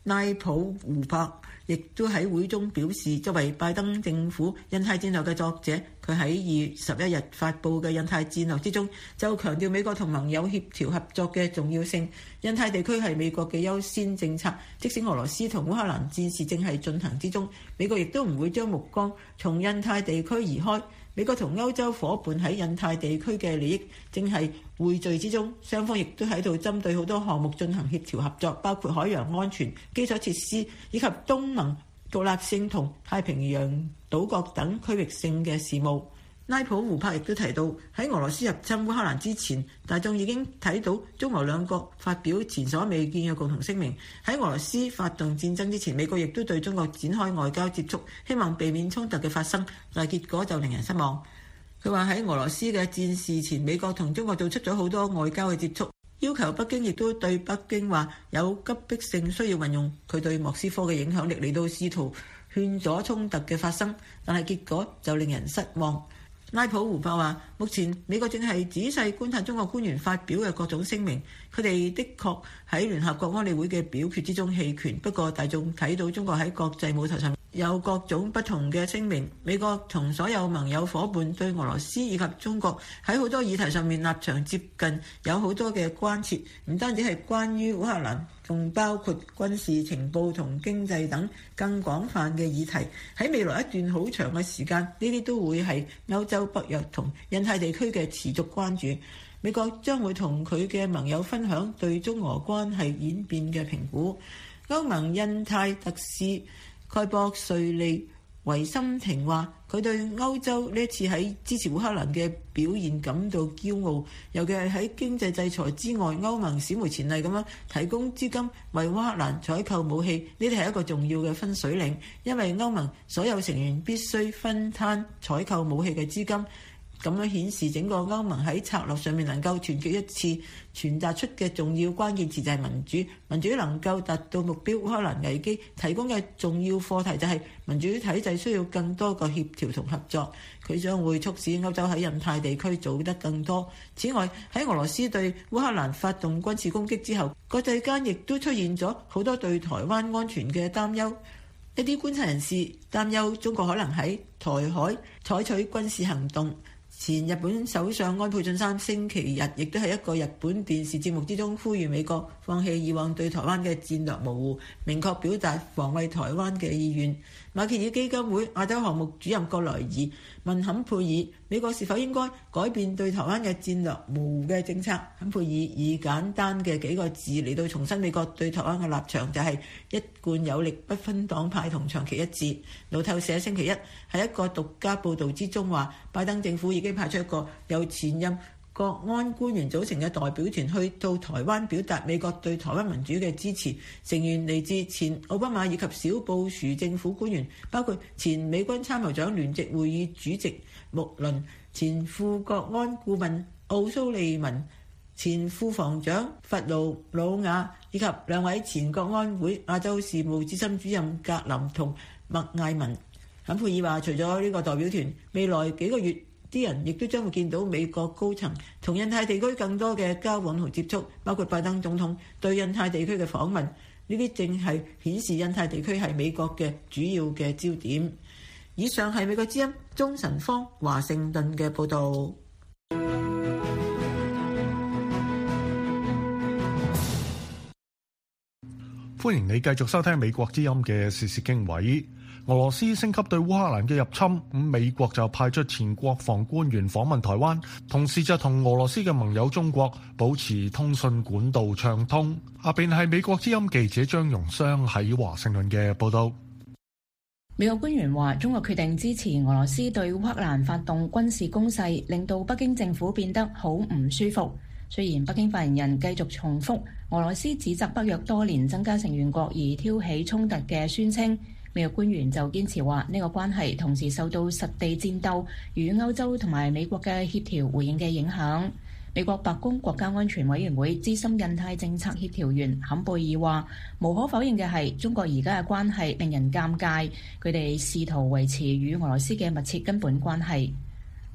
拉普胡珀亦都喺會中表示，作為拜登政府印太戰略嘅作者，佢喺2月11日發布嘅印太戰略之中，就強調美國同盟友協調合作嘅重要性。印太地區係美國嘅優先政策，即使俄羅斯同烏克蘭戰事正係進行之中，美國亦都唔會將目光從印太地區移開。美國同歐洲夥伴喺印太地區嘅利益正係匯聚之中，雙方亦都喺度針對好多項目進行協調合作，包括海洋安全、基礎設施以及東盟獨立性同太平洋島國等區域性嘅事務。拉普胡珀亦都提到，喺俄羅斯入侵烏克蘭之前，大眾已經睇到中俄兩國發表前所未見嘅共同聲明。喺俄羅斯發動戰爭之前，美國亦都對中國展開外交接觸，希望避免衝突嘅發生，但係結果就令人失望。佢話喺俄羅斯嘅戰事前，美國同中國做出咗好多外交嘅接觸，要求北京亦都對北京話有急迫性需要運用佢對莫斯科嘅影響力嚟到試圖勸阻衝突嘅發生，但係結果就令人失望。拉普胡珀話：目前美國正係仔細觀察中國官員發表嘅各種聲明，佢哋的確喺聯合國安理會嘅表決之中棄權。不過大眾睇到中國喺國際舞台上有各種不同嘅聲明。美國同所有盟友夥伴對俄羅斯以及中國喺好多議題上面立場接近，有好多嘅關切，唔單止係關於烏克蘭，仲包括軍事情報同經濟等更廣泛嘅議題。喺未來一段好長嘅時間，呢啲都會係歐洲、北約同印太地區嘅持續關注。美國將會同佢嘅盟友分享對中俄關係演變嘅評估。歐盟印太特使蓋博瑞利維森廷話：佢對歐洲呢一次喺支持烏克蘭嘅表現感到驕傲，尤其係喺經濟制裁之外，歐盟史無前例咁樣提供資金為烏克蘭採購武器，呢啲係一個重要嘅分水嶺，因為歐盟所有成員必須分攤採購武器嘅資金。咁樣顯示整個歐盟喺策略上面能夠團結一致，傳達出嘅重要關鍵詞就係民主。民主能夠達到目標，烏克蘭危機提供嘅重要課題就係民主體制需要更多個協調同合作。佢將會促使歐洲喺印太地區做得更多。此外，喺俄羅斯對烏克蘭發動軍事攻擊之後，國際間亦都出現咗好多對台灣安全嘅擔憂。一啲觀察人士擔憂中國可能喺台海採取軍事行動。前日本首相安倍晉三星期日亦都喺一個日本電視節目之中呼籲美國放棄以往對台灣嘅戰略模糊，明確表達防衛台灣嘅意願。馬歇爾基金會亞洲項目主任葛萊爾問坎佩爾，美國是否應該改變對台灣嘅戰略模糊嘅政策？坎佩爾以簡單嘅幾個字嚟到重申美國對台灣嘅立場，就係一貫有力、不分黨派同長期一致。路透社星期一喺一個獨家報導之中話，拜登政府已經派出一個由前任國安官員組成嘅代表團去到台灣表達美國對台灣民主嘅支持，成員嚟自前奧巴馬以及小布殊政府官員，包括前美軍參謀長聯席會議主席穆倫、前副國安顧問奧蘇利文、前副防長弗勞魯瓦以及兩位前國安會亞洲事務資深主任格林同麥艾文。坎佩爾話，除咗呢個代表團，未來幾個月啲人亦都將會見到美國高層同印太地區更多嘅交往同接觸，包括拜登總統對印太地區嘅訪問。呢啲正係顯示印太地區係美國嘅主要嘅焦點。以上係美國之音鍾晨芳華盛頓嘅報導。 歡迎你繼續收聽美國之音嘅時事經緯。俄羅斯升級對烏克蘭嘅入侵，美國就派出前國防官員訪問台灣，同時就同俄羅斯嘅盟友中國保持通訊管道暢通。下邊係美國之音記者張容湘喺華盛頓嘅報道。 美國官員話，中國決定支持俄羅斯對烏克蘭發動軍事攻勢，令到北京政府變得好唔舒服。雖然北京發言人繼續重複俄羅斯指責北約多年增加成員國而挑起衝突嘅宣稱，美國官員就堅持話呢個關係同時受到實地戰鬥與歐洲同埋美國嘅協調回應嘅影響。美國白宮國家安全委員會資深印太政策協調員坎貝爾話，無可否認嘅係中國而家嘅關係令人尷尬，佢哋試圖維持與俄羅斯嘅密切根本關係。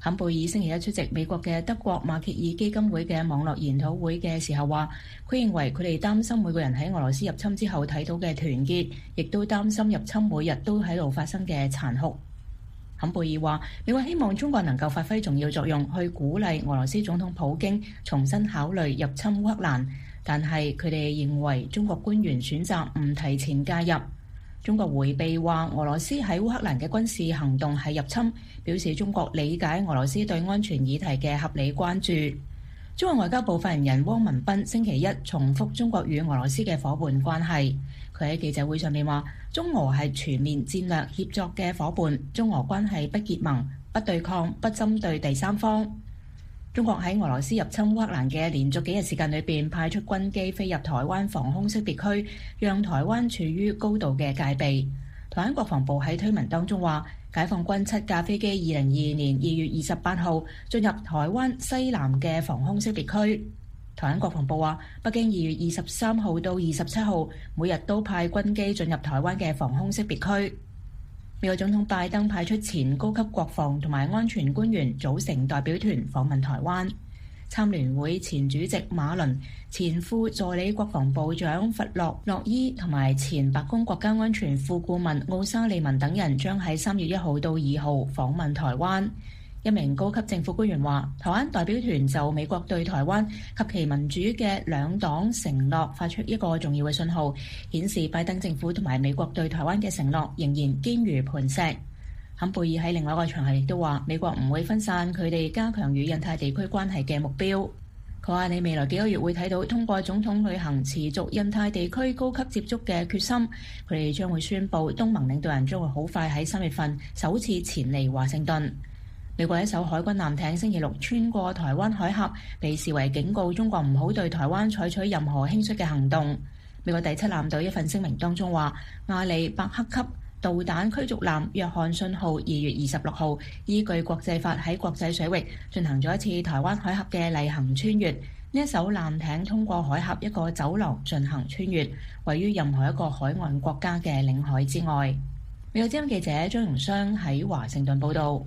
坎貝爾星期一出席美國嘅德國馬歇爾基金會嘅網絡研討會嘅時候話，佢認為佢哋擔心每個人喺俄羅斯入侵之後睇到嘅團結，亦都擔心入侵每日都喺度發生嘅殘酷。坎貝爾話，美國希望中國能夠發揮重要作用，去鼓勵俄羅斯總統普京重新考慮入侵烏克蘭，但係佢哋認為中國官員選擇唔提前介入。中國迴避話俄羅斯喺烏克蘭嘅軍事行動係入侵，表示中國理解俄羅斯對安全議題嘅合理關注。中國外交部發言人汪文斌星期一重複中國與俄羅斯嘅夥伴關係。佢喺記者會上面話，中俄係全面戰略協作嘅夥伴，中俄關係不結盟、不對抗、不針對第三方。中國喺俄羅斯入侵烏克蘭嘅連續幾日時間裏邊，派出軍機飛入台灣防空識別區，讓台灣處於高度嘅戒備。台灣國防部喺推文當中話，解放軍7架飛機2022年2月28號進入台灣西南嘅防空識別區。台灣國防部話，北京2月23號到27號每日都派軍機進入台灣嘅防空識別區。美國總統拜登派出前高級國防同埋安全官員組成代表團訪問台灣。參聯會前主席馬倫、前副助理國防部長弗洛諾伊同埋前白宮國家安全副顧問奧沙利文等人將喺3月1號到2號訪問台灣。一名高級政府官員話，台灣代表團就美國對台灣及其民主嘅兩黨承諾發出一個重要嘅信號，顯示拜登政府同埋美國對台灣嘅承諾仍然堅如磐石。坎貝爾喺另外一個場合亦都話，美國唔會分散佢哋加強與印太地區關係嘅目標。佢話，你未來幾個月會睇到通過總統旅行持續印太地區高級接觸嘅決心。佢哋將會宣布東盟領導人將會好快喺3月份首次前嚟華盛頓。美國一艘海軍艦艇星期六穿過台灣海峽，被視為警告中國唔好對台灣採取任何輕率嘅行動。美國第7艦隊一份聲明當中話，亞里伯克級導彈驅逐艦約翰遜號2月26號依據國際法喺國際水域進行咗一次台灣海峽嘅例行穿越。呢一艘艦艇通過海峽一個走廊進行穿越，位於任何一個海岸國家嘅領海之外。美國之音記者張榮雙喺華盛頓報道。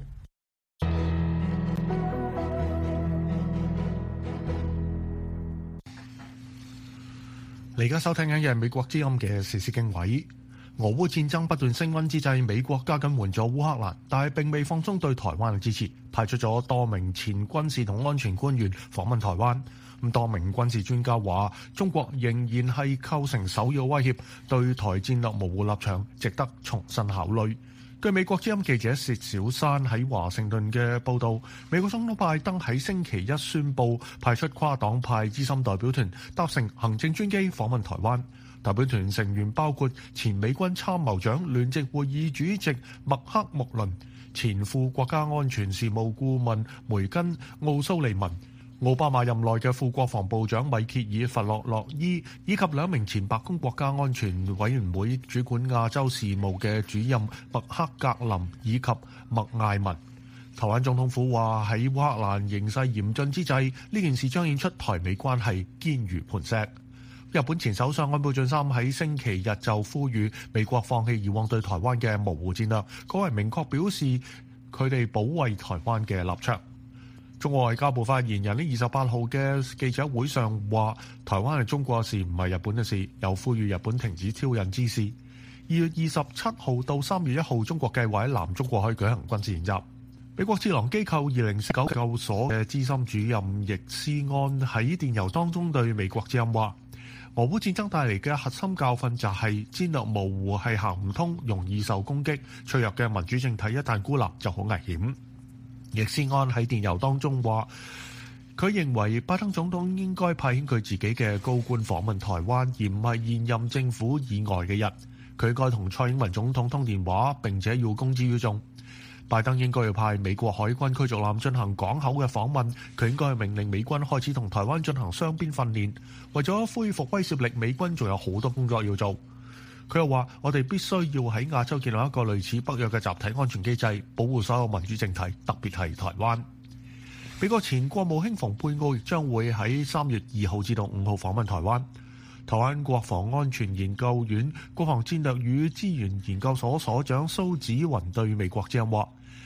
你而家收聽緊嘅係美國之音嘅時事經緯。俄烏戰爭不斷升溫之際，美國加緊援助烏克蘭，但係並未放鬆對台灣嘅支持，派出咗多名前軍事同安全官員訪問台灣。咁多名軍事專家話，中國仍然係構成首要威脅，對台戰略模糊立場值得重新考慮。據美國之音記者薛小山喺華盛頓嘅報導，美國總統拜登喺星期一宣布派出跨黨派資深代表團搭乘行政專機訪問台灣。代表團成員包括前美軍參謀長聯席會議主席麥克穆倫、前副國家安全事務顧問梅根奧蘇利文、奧巴馬任內嘅副國防部長米歇爾弗洛諾伊，以及2名前白宮國家安全委員會主管亞洲事務嘅主任麥克格林以及麥艾文。台灣總統府話，喺烏克蘭形勢嚴峻之際，呢件事彰顯出台美關係堅如磐石。日本前首相安倍晉三喺星期日就呼籲美國放棄以往對台灣嘅模糊戰略，改為明確表示佢哋保衛台灣嘅立場。中國外交部發言人喺28號嘅記者會上話，台灣係中國嘅事，唔係日本嘅事，又呼籲日本停止挑釁之事。2月27號到3月1號，中國計劃喺南中國海舉行軍事演習。美國智囊機構2049研究所嘅資深主任易思安喺電郵當中對美國之音話，俄烏戰爭帶嚟嘅核心教訓就係戰略模糊係行唔通，容易受攻擊，脆弱嘅民主政體一旦孤立就好危險。易思安喺電郵當中話，佢認為拜登總統應該派遣佢自己嘅高官訪問台灣，而唔係現任政府以外嘅人。佢應該同蔡英文總統通電話，並且要公之於眾。拜登應該要派美國海軍驅逐艦進行港口嘅訪問，佢應該係命令美軍開始同台灣進行雙邊訓練。為咗恢復威懾力，美軍仲有好多工作要做。佢又話，我哋必須要喺亞洲建立一個類似北約嘅集體安全機制，保護所有民主政體，特別係台灣。美國前國務卿蓬佩奧亦將會喺3月2號至到5號訪問台灣。台灣國防安全研究院國防戰略與資源研究所所長蘇紫雲對美國之音話，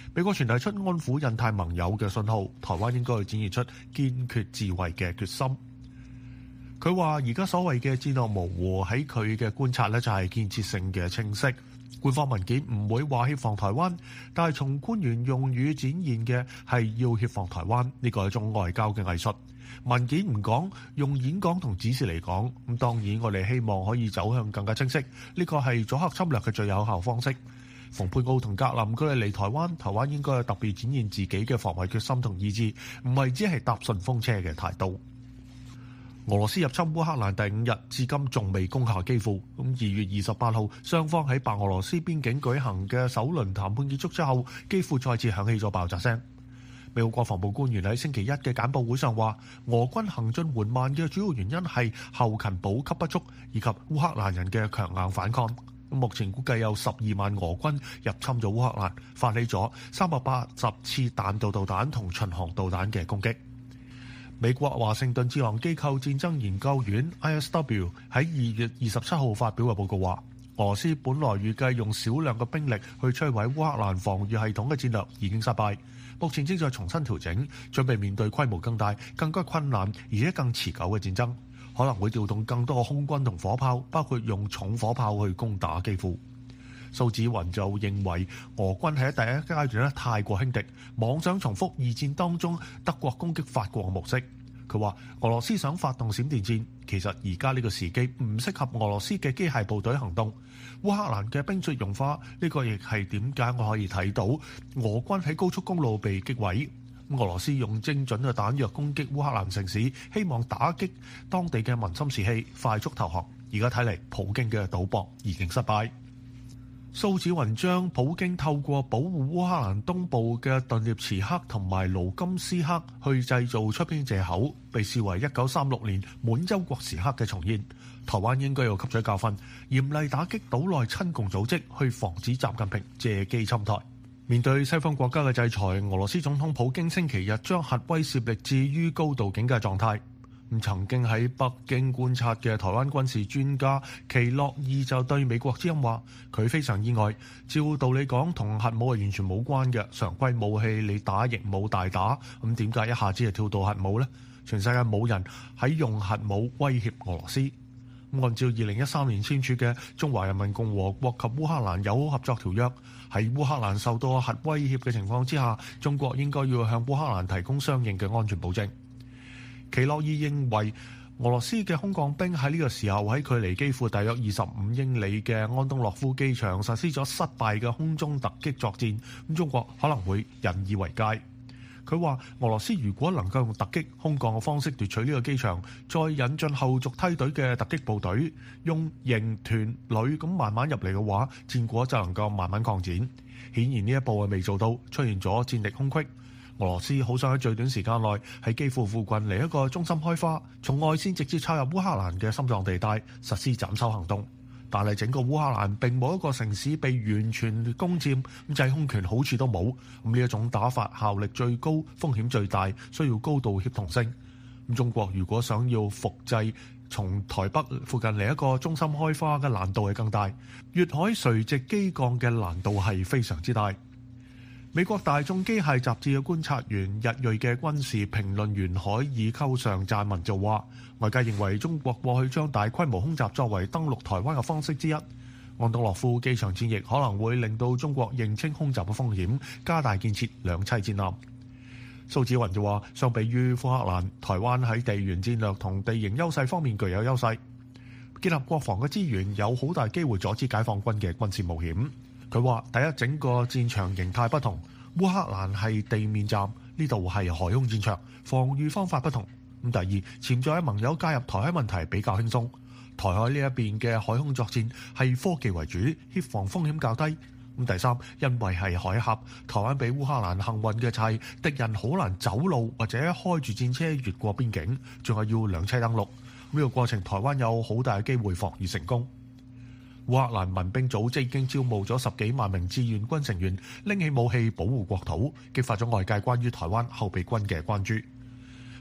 美國傳遞出安撫印太盟友嘅信號，台灣應該去展現出堅決自衛嘅決心。佢話而家所謂嘅戰略模糊喺佢嘅觀察呢，就係建設性嘅清晰。官方文件唔會話協防台灣，但係從官員用語展現嘅係要協防台灣，呢個係一種外交嘅藝術。文件唔講，用演講同指示嚟講，咁當然我哋希望可以走向更加清晰，呢個係阻嚇侵略嘅最有效方式。蓬佩奧同格林佢哋嚟台灣，台灣應該特別展現自己嘅防衛決心同意志，唔係只係搭順風車嘅態度。俄羅斯入侵烏克蘭第5日，至今仲未攻下基輔。2月28號，雙方喺白俄羅斯邊境舉行嘅首輪談判結束之後，基輔再次響起咗爆炸聲。美國國防部官員喺星期一嘅簡報會上話，俄軍行進緩慢嘅主要原因係後勤補給不足，以及烏克蘭人嘅強硬反抗。目前估計有12萬俄軍入侵咗烏克蘭，發起咗380次彈道導彈同巡航導彈嘅攻擊。美國華盛頓智囊機構戰爭研究院 ISW 喺2月27號發表嘅報告話，俄羅斯本來預計用少量嘅兵力去摧毀烏克蘭防禦系統嘅戰略已經失敗，目前正在重新調整，準備面對規模更大、更加困難而且更持久嘅戰爭，可能會調動更多嘅空軍同火炮，包括用重火炮去攻打基輔。蘇紫雲就認為俄軍喺第一階段太過輕敵，妄想重複2戰當中德國攻擊法國嘅模式。佢話俄羅斯想發動閃電戰，其實而家呢個時機唔適合俄羅斯嘅機械部隊行動。烏克蘭嘅冰雪融化，呢個亦係點解我可以睇到俄軍喺高速公路被擊毀。俄羅斯用精準嘅彈藥攻擊烏克蘭城市，希望打擊當地嘅民心士氣，快速投降。而家睇嚟，普京嘅賭博已經失敗。蘇紫雲將普京透過保護烏克蘭東部嘅頓涅茨克同埋盧甘斯克去製造出兵藉口，被視為1936年滿洲國時刻嘅重現。台灣應該要吸取教訓，嚴厲打擊島內親共組織，去防止習近平借機侵台。面對西方國家嘅制裁，俄羅斯總統普京星期日將核威懾力置於高度警戒狀態。曾經喺北京觀察嘅台灣軍事專家奇洛爾就對美國之音話，佢非常意外，照道理講同核武係完全冇關嘅，常規武器你打亦冇大打，咁點解一下子就跳到核武呢？全世界冇人喺用核武威脅俄羅斯。按照2013年簽署嘅《中華人民共和國及烏克蘭友好合作條約》，喺烏克蘭受到核威脅嘅情況之下，中國應該要向烏克蘭提供相應嘅安全保證。奇洛爾認為，俄羅斯嘅空降兵喺呢個時候喺距離基輔大約25英里嘅安東諾夫機場實施咗失敗嘅空中突擊作戰，咁中國可能會引以為戒。佢話俄羅斯如果能夠用突擊空降嘅方式奪取呢個機場，再引進後續梯隊嘅突擊部隊，用營團旅咁慢慢入嚟嘅話，戰果就能夠慢慢擴展。顯然呢一步係未做到，出現咗戰力空隙。俄羅斯好想喺最短時間內喺基輔附近嚟一個中心開花，從外線直接插入烏克蘭嘅心臟地帶實施斬首行動。但係整個烏克蘭並冇一個城市被完全攻佔，制空權好處都冇。呢一種打法效力最高，風險最大，需要高度協同性。中國如果想要複製從台北附近嚟一個中心開花嘅難度係更大，越海垂直機降嘅難度係非常之大。美國大眾機械雜誌嘅觀察員日裔嘅軍事評論員海爾溝上撰文就話，外界認為中國過去將大規模空襲作為登陸台灣嘅方式之一。安東諾夫機場戰役可能會令到中國認清空襲嘅風險，加大建設兩棲戰艦。蘇紫雲就話，相比於烏克蘭，台灣喺地緣戰略同地形優勢方面具有優勢，結合國防嘅資源，有好大機會阻止解放軍嘅軍事冒險。佢話：第一，整個戰場形態不同，烏克蘭係地面戰，呢度係海空戰場，防禦方法不同。咁第二，潛在嘅盟友介入台海問題比較輕鬆，台海呢一邊嘅海空作戰係科技為主，協防風險較低。咁第三，因為係海峽，台灣比烏克蘭幸運嘅就係敵人好難走路或者開住戰車越過邊境，仲係要兩棲登陸。呢個過程台灣有好大嘅機會防禦成功。烏克蘭民兵組織已經招募咗10幾萬名志願軍成員，拎起武器保護國土，激發咗外界關於台灣後備軍嘅關注。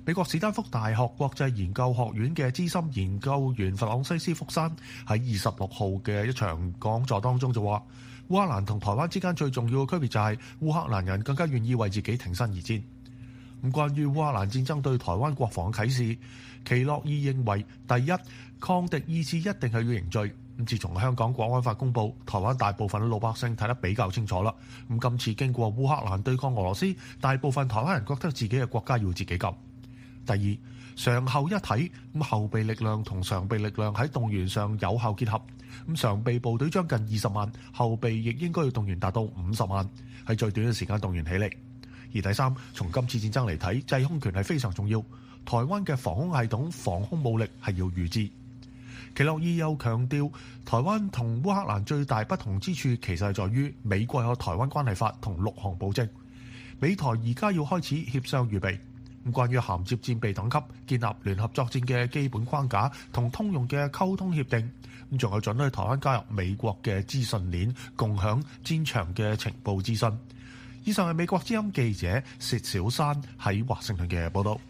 美國史丹福大學國際研究學院嘅資深研究員弗朗西斯福山喺26號嘅一場講座當中就話，烏克蘭同台灣之間最重要嘅區別就係烏克蘭人更加願意為自己挺身而戰。咁關於烏克蘭戰爭對台灣國防嘅啟示，奇諾爾認為，第一，抗敵意志一定係要凝聚。咁自從香港國安法公佈，台灣大部分嘅老百姓睇得比較清楚啦。咁今次經過烏克蘭對抗俄羅斯，大部分台灣人覺得自己嘅國家要自己救。第二，上後一體，咁後備力量同上備力量喺動員上有效結合。咁上備部隊將近20萬，後備亦應該要動員達到50萬，喺最短嘅時間動員起嚟。而第三，從今次戰爭嚟睇，制空權係非常重要。台灣嘅防空系統、防空武力係要預知。奇諾爾又強調，台灣同烏克蘭最大不同之處，其實係在於美國有台灣關係法同6項保證。美台而家要開始協商預備。咁關於銜接戰備等級、建立聯合作戰嘅基本框架同通用嘅溝通協定，咁仲有准許台灣加入美國嘅資訊鏈，共享戰場嘅情報資訊。以上係美國之音記者薛小山喺華盛頓嘅報道。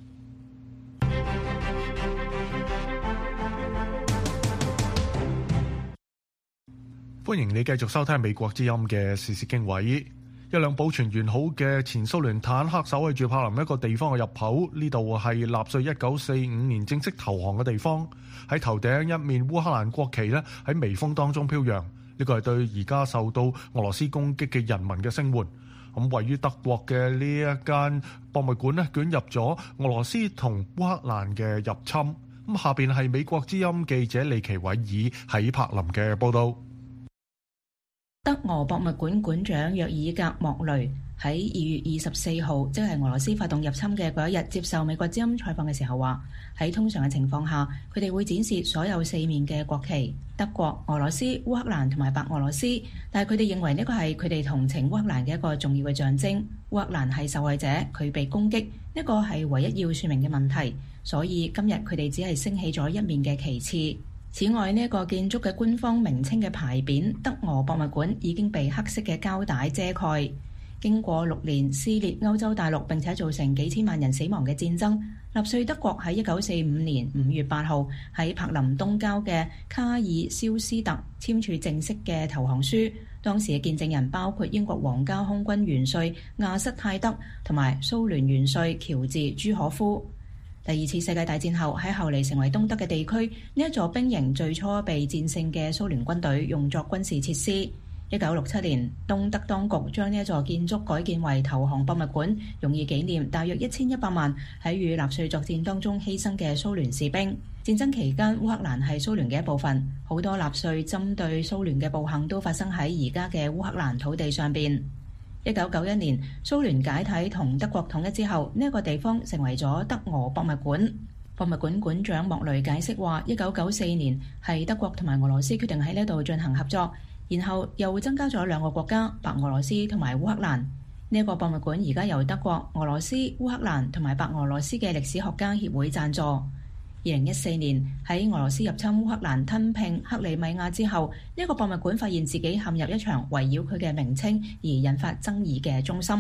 歡迎你繼續收聽美國之音嘅時事經緯。一輛保存完好嘅前蘇聯坦克守衛住柏林一個地方嘅入口，呢度係納粹1945年正式投降嘅地方。喺頭頂一面烏克蘭國旗咧喺微風當中飄揚，呢個係對而家受到俄羅斯攻擊嘅人民嘅聲援。咁位於德國嘅呢一間博物館咧，捲入咗俄羅斯同烏克蘭嘅入侵。咁下邊係美國之音記者利奇韋爾喺柏林嘅報道。 德俄博物館館長約爾格莫雷喺2月24號，即係俄羅斯發動入侵嘅嗰一日，接受美國之音採訪嘅時候話，喺通常嘅情況下，佢哋會展示所有4面嘅國旗，德國、俄羅斯、烏克蘭同埋白俄羅斯。但係佢哋認為呢個係佢哋同情烏克蘭嘅一個重要嘅象徵。烏克蘭係受害者，佢被攻擊，呢個係唯一要說明嘅問題。所以今日佢哋只係升起咗一面嘅旗幟。此外，呢一個建築嘅官方名稱嘅牌匾德俄博物館已經被黑色嘅膠帶遮蓋。經過6年撕裂歐洲大陸並且造成幾千萬人死亡嘅戰爭，納粹德國喺1945年5月8號喺柏林東郊嘅卡爾肖斯特簽署正式嘅投降書。當時嘅見證人包括英國皇家空軍元帥亞瑟泰德同埋蘇聯元帥喬治朱可夫。第二次世界大戰後，喺後嚟成為東德嘅地區，呢一座兵營最初被戰勝嘅蘇聯軍隊用作軍事設施。1967年，東德當局將呢一座建築改建為投降博物館，用以紀念大約1100萬喺與納粹作戰當中犧牲嘅蘇聯士兵。戰爭期間，烏克蘭係蘇聯嘅一部分，好多納粹針對蘇聯嘅暴行都發生喺而家嘅烏克蘭土地上邊。1991年，蘇聯解體同德國統一之後，呢一個地方成為咗德俄博物館。博物館館長莫雷解釋話，1994年係德國同埋俄羅斯決定喺呢度進行合作，然後又增加咗2個國家，白俄羅斯同埋烏克蘭。呢一個博物館而家由德國、俄羅斯、烏克蘭同埋白俄羅斯嘅歷史學家協會贊助。2014年喺俄羅斯入侵烏克蘭吞併克里米亞之後，呢個博物館發現自己陷入一場圍繞佢嘅名稱而引發爭議嘅中心。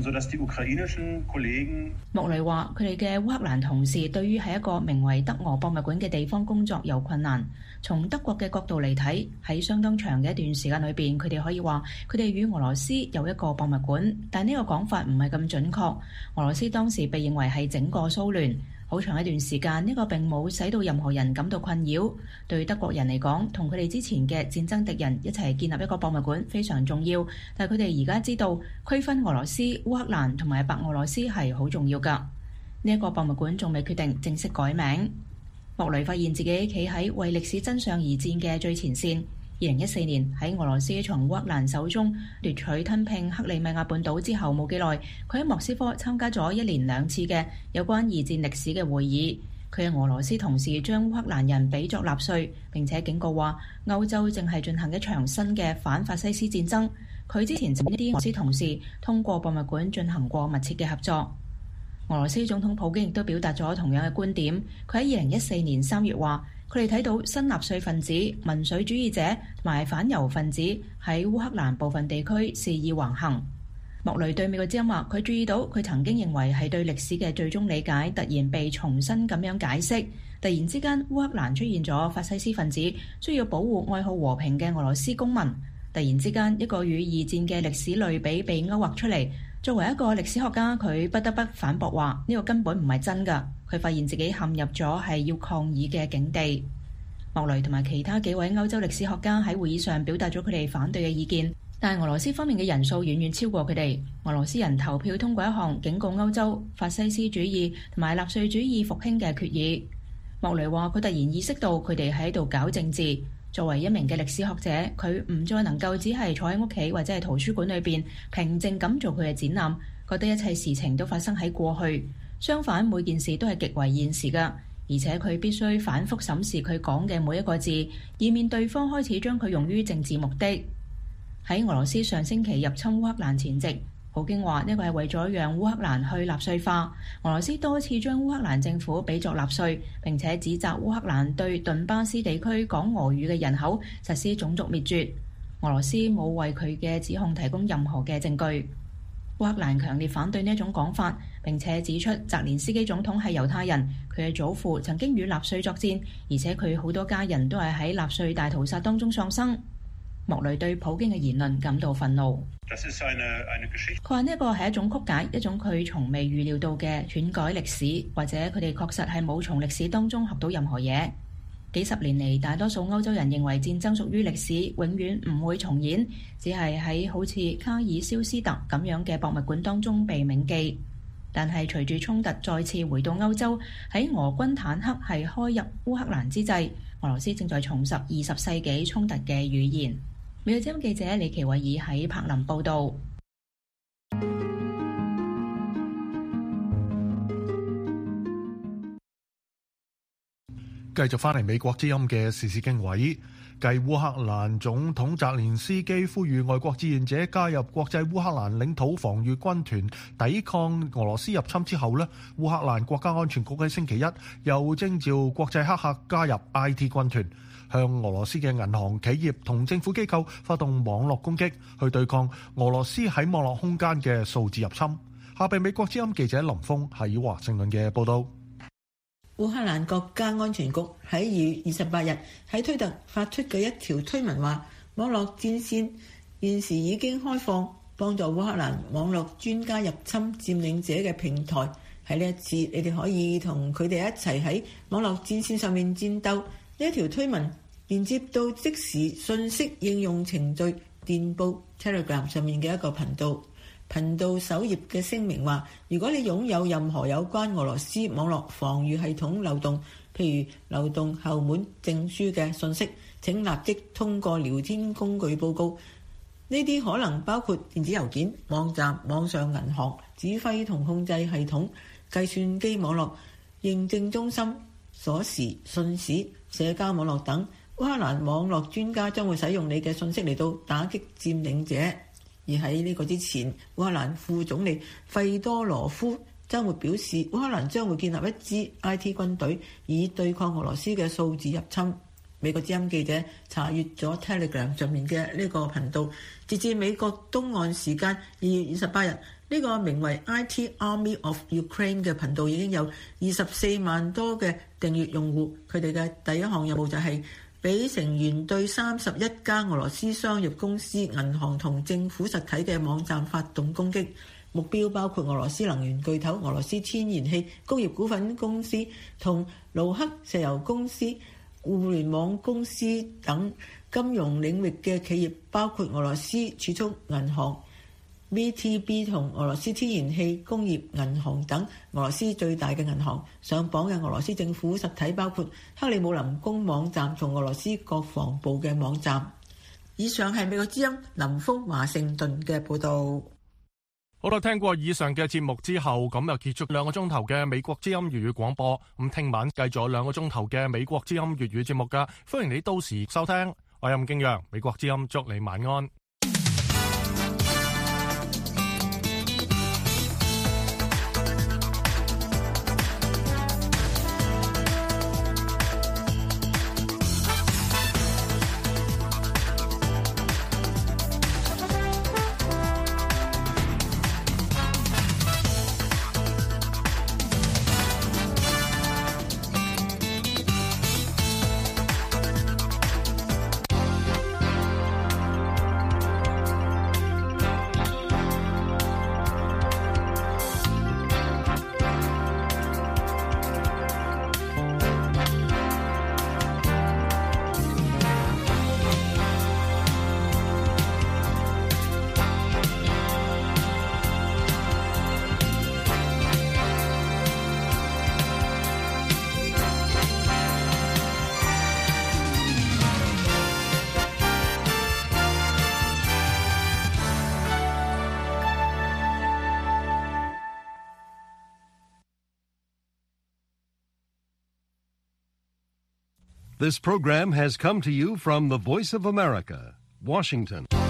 莫雷話：佢哋嘅烏克蘭同事對於喺一個名為德俄博物館嘅地方工作有困難。從德國嘅角度嚟睇，喺相當長嘅一段時間裏邊，佢哋可以話佢哋與俄羅斯有一個博物館，但呢個講法唔係咁準確。俄羅斯當時被認為係整個蘇聯。好長一段時間，呢個並冇使到任何人感到困擾。對德國人嚟講，同佢哋之前嘅戰爭敵人一齊建立一個博物館非常重要。但係佢哋而家知道區分俄羅斯、烏克蘭同埋白俄羅斯係好重要㗎。呢一個博物館仲未決定正式改名。莫雷發現自己企喺為歷史真相而戰嘅最前線。2014年喺俄羅斯從烏克蘭手中奪取吞併克里米亞半島之後冇幾耐，佢喺莫斯科參加咗1連2次嘅有關二戰歷史嘅會議。佢嘅俄羅斯同事將烏克蘭人比作納粹，並且警告話歐洲正係進行一場新嘅反法西斯戰爭。佢之前就同一啲俄羅斯同事通過博物館進行過密切嘅合作。俄羅斯總統普京亦都表達咗同樣嘅觀點。佢喺2014年3月話，佢哋睇到新納粹分子、民粹主義者同埋反猶分子喺烏克蘭部分地區肆意橫行。 莫雷對美國之音話，佢注意到佢曾經認為係對歷史嘅最終理解突然被重新咁樣解釋。突然之間，烏克蘭出現咗法西斯分子需要保護愛好和平嘅俄羅斯公民。突然之間，一個與二戰嘅歷史類比被勾畫出嚟。作為一個歷史學家，佢不得不反駁話呢個根本唔係真㗎。佢發現自己陷入咗係要抗議嘅境地。莫雷同埋其他幾位歐洲歷史學家喺會議上表達咗佢哋反對嘅意見。但係俄羅斯方面嘅人數遠遠超過佢哋。俄羅斯人投票通過一項警告歐洲法西斯主義同埋納粹主義復興嘅決議。莫雷話：佢突然意識到佢哋喺度搞政治。作為一名嘅歷史學者，佢唔再能夠只係坐喺屋企或者係圖書館裏邊平靜咁做佢嘅展覽，覺得一切事情都發生喺過去。相反，每件事都係極為現時㗎，而且佢必須反覆審視佢講嘅每一個字，以免對方開始將佢用於政治目的。喺俄羅斯上星期入侵烏克蘭前夕，普京話呢個係為咗讓烏克蘭去納粹化。俄羅斯多次將烏克蘭政府比作納粹，並且指責烏克蘭對頓巴斯地區講俄語嘅人口實施種族滅絕。俄羅斯冇為佢嘅指控提供任何嘅證據。烏克蘭強烈反對呢一種講法，並且指出澤連斯基總統係猶太人，佢嘅祖父曾經與納粹作戰，而且佢好多家人都係喺納粹大屠殺當中喪生。莫雷對普京嘅言論感到憤怒。佢話呢個係一種曲解，一種佢從未預料到嘅篡改歷史，或者佢哋確實係冇從歷史當中學到任何嘢。幾十年嚟，大多數歐洲人認為戰爭屬於歷史，永遠唔會重演，只係喺好似卡爾肖斯特咁樣嘅博物館當中被銘記。但係隨住衝突再次回到歐洲，喺俄軍坦克係開入烏克蘭之際，俄羅斯正在重拾20世紀衝突嘅語言。美國之音記者李奇偉爾喺柏林報道。 繼續翻嚟美國之音嘅時事經緯，繼烏克蘭總統澤連斯基呼籲外國志願者加入國際烏克蘭領土防禦軍團抵抗俄羅斯入侵之後呢，烏克蘭國家安全局喺星期一又徵召國際黑客加入 IT 軍團，向俄羅斯嘅銀行、企業同政府機構發動網絡攻擊，去對抗俄羅斯喺網絡空間嘅數字入侵。下邊美國之音記者林峰喺華盛頓嘅報道。 烏克蘭國家安全局喺2月28日喺推特發出嘅一條推文話，網絡戰線現時已經開放，幫助烏克蘭網絡專家入侵佔領者嘅平台。喺呢一次，你哋可以同佢哋一齊喺網絡戰線上面戰鬥。呢一條推文連接到即時信息應用程序電報 Telegram 上面嘅一個頻道。頻道首頁嘅聲明話，如果你擁有任何有關俄羅斯網絡防禦系統漏洞，譬如漏洞後門證書嘅信息，請立即通過聊天工具報告。呢啲可能包括電子郵件、網站、網上銀行、指揮同控制系統、計算機網絡、認證中心、鎖匙、信使、社交網絡等。烏克蘭網絡專家將會使用你嘅信息嚟到打擊佔領者。而喺呢個之前，烏克蘭副總理費多羅夫將會表示，烏克蘭將會建立一支 IT 軍隊，以對抗俄羅斯嘅數字入侵。美國之音記者查閱咗 Telegram 上面嘅呢個頻道，截至美國東岸時間2月28日，呢個名為 IT Army of Ukraine 嘅頻道已經有24萬多嘅訂閱用戶。佢哋嘅第一項任務就係俾成員對31家俄羅斯商業公司、銀行同政府實體嘅網站發動攻擊，目標包括俄羅斯能源巨頭俄羅斯天然氣工業股份公司同盧克石油公司、互聯網公司等金融領域嘅企業，包括俄羅斯儲蓄銀行、VTB 同俄羅斯天然氣工業銀行等俄羅斯最大嘅銀行。上榜嘅俄羅斯政府實體包括克里姆林宮網站同俄羅斯國防部嘅網站。以上係美國之音林峰華盛頓嘅報導。 好啦，聽過以上嘅節目之後，咁又結束2個鐘頭嘅美國之音粵語廣播。咁聽晚繼續2個鐘頭嘅美國之音粵語節目㗎，歡迎你到時收聽。我係任敬陽，美國之音祝你晚安。 This program has come to you from the Voice of America, Washington.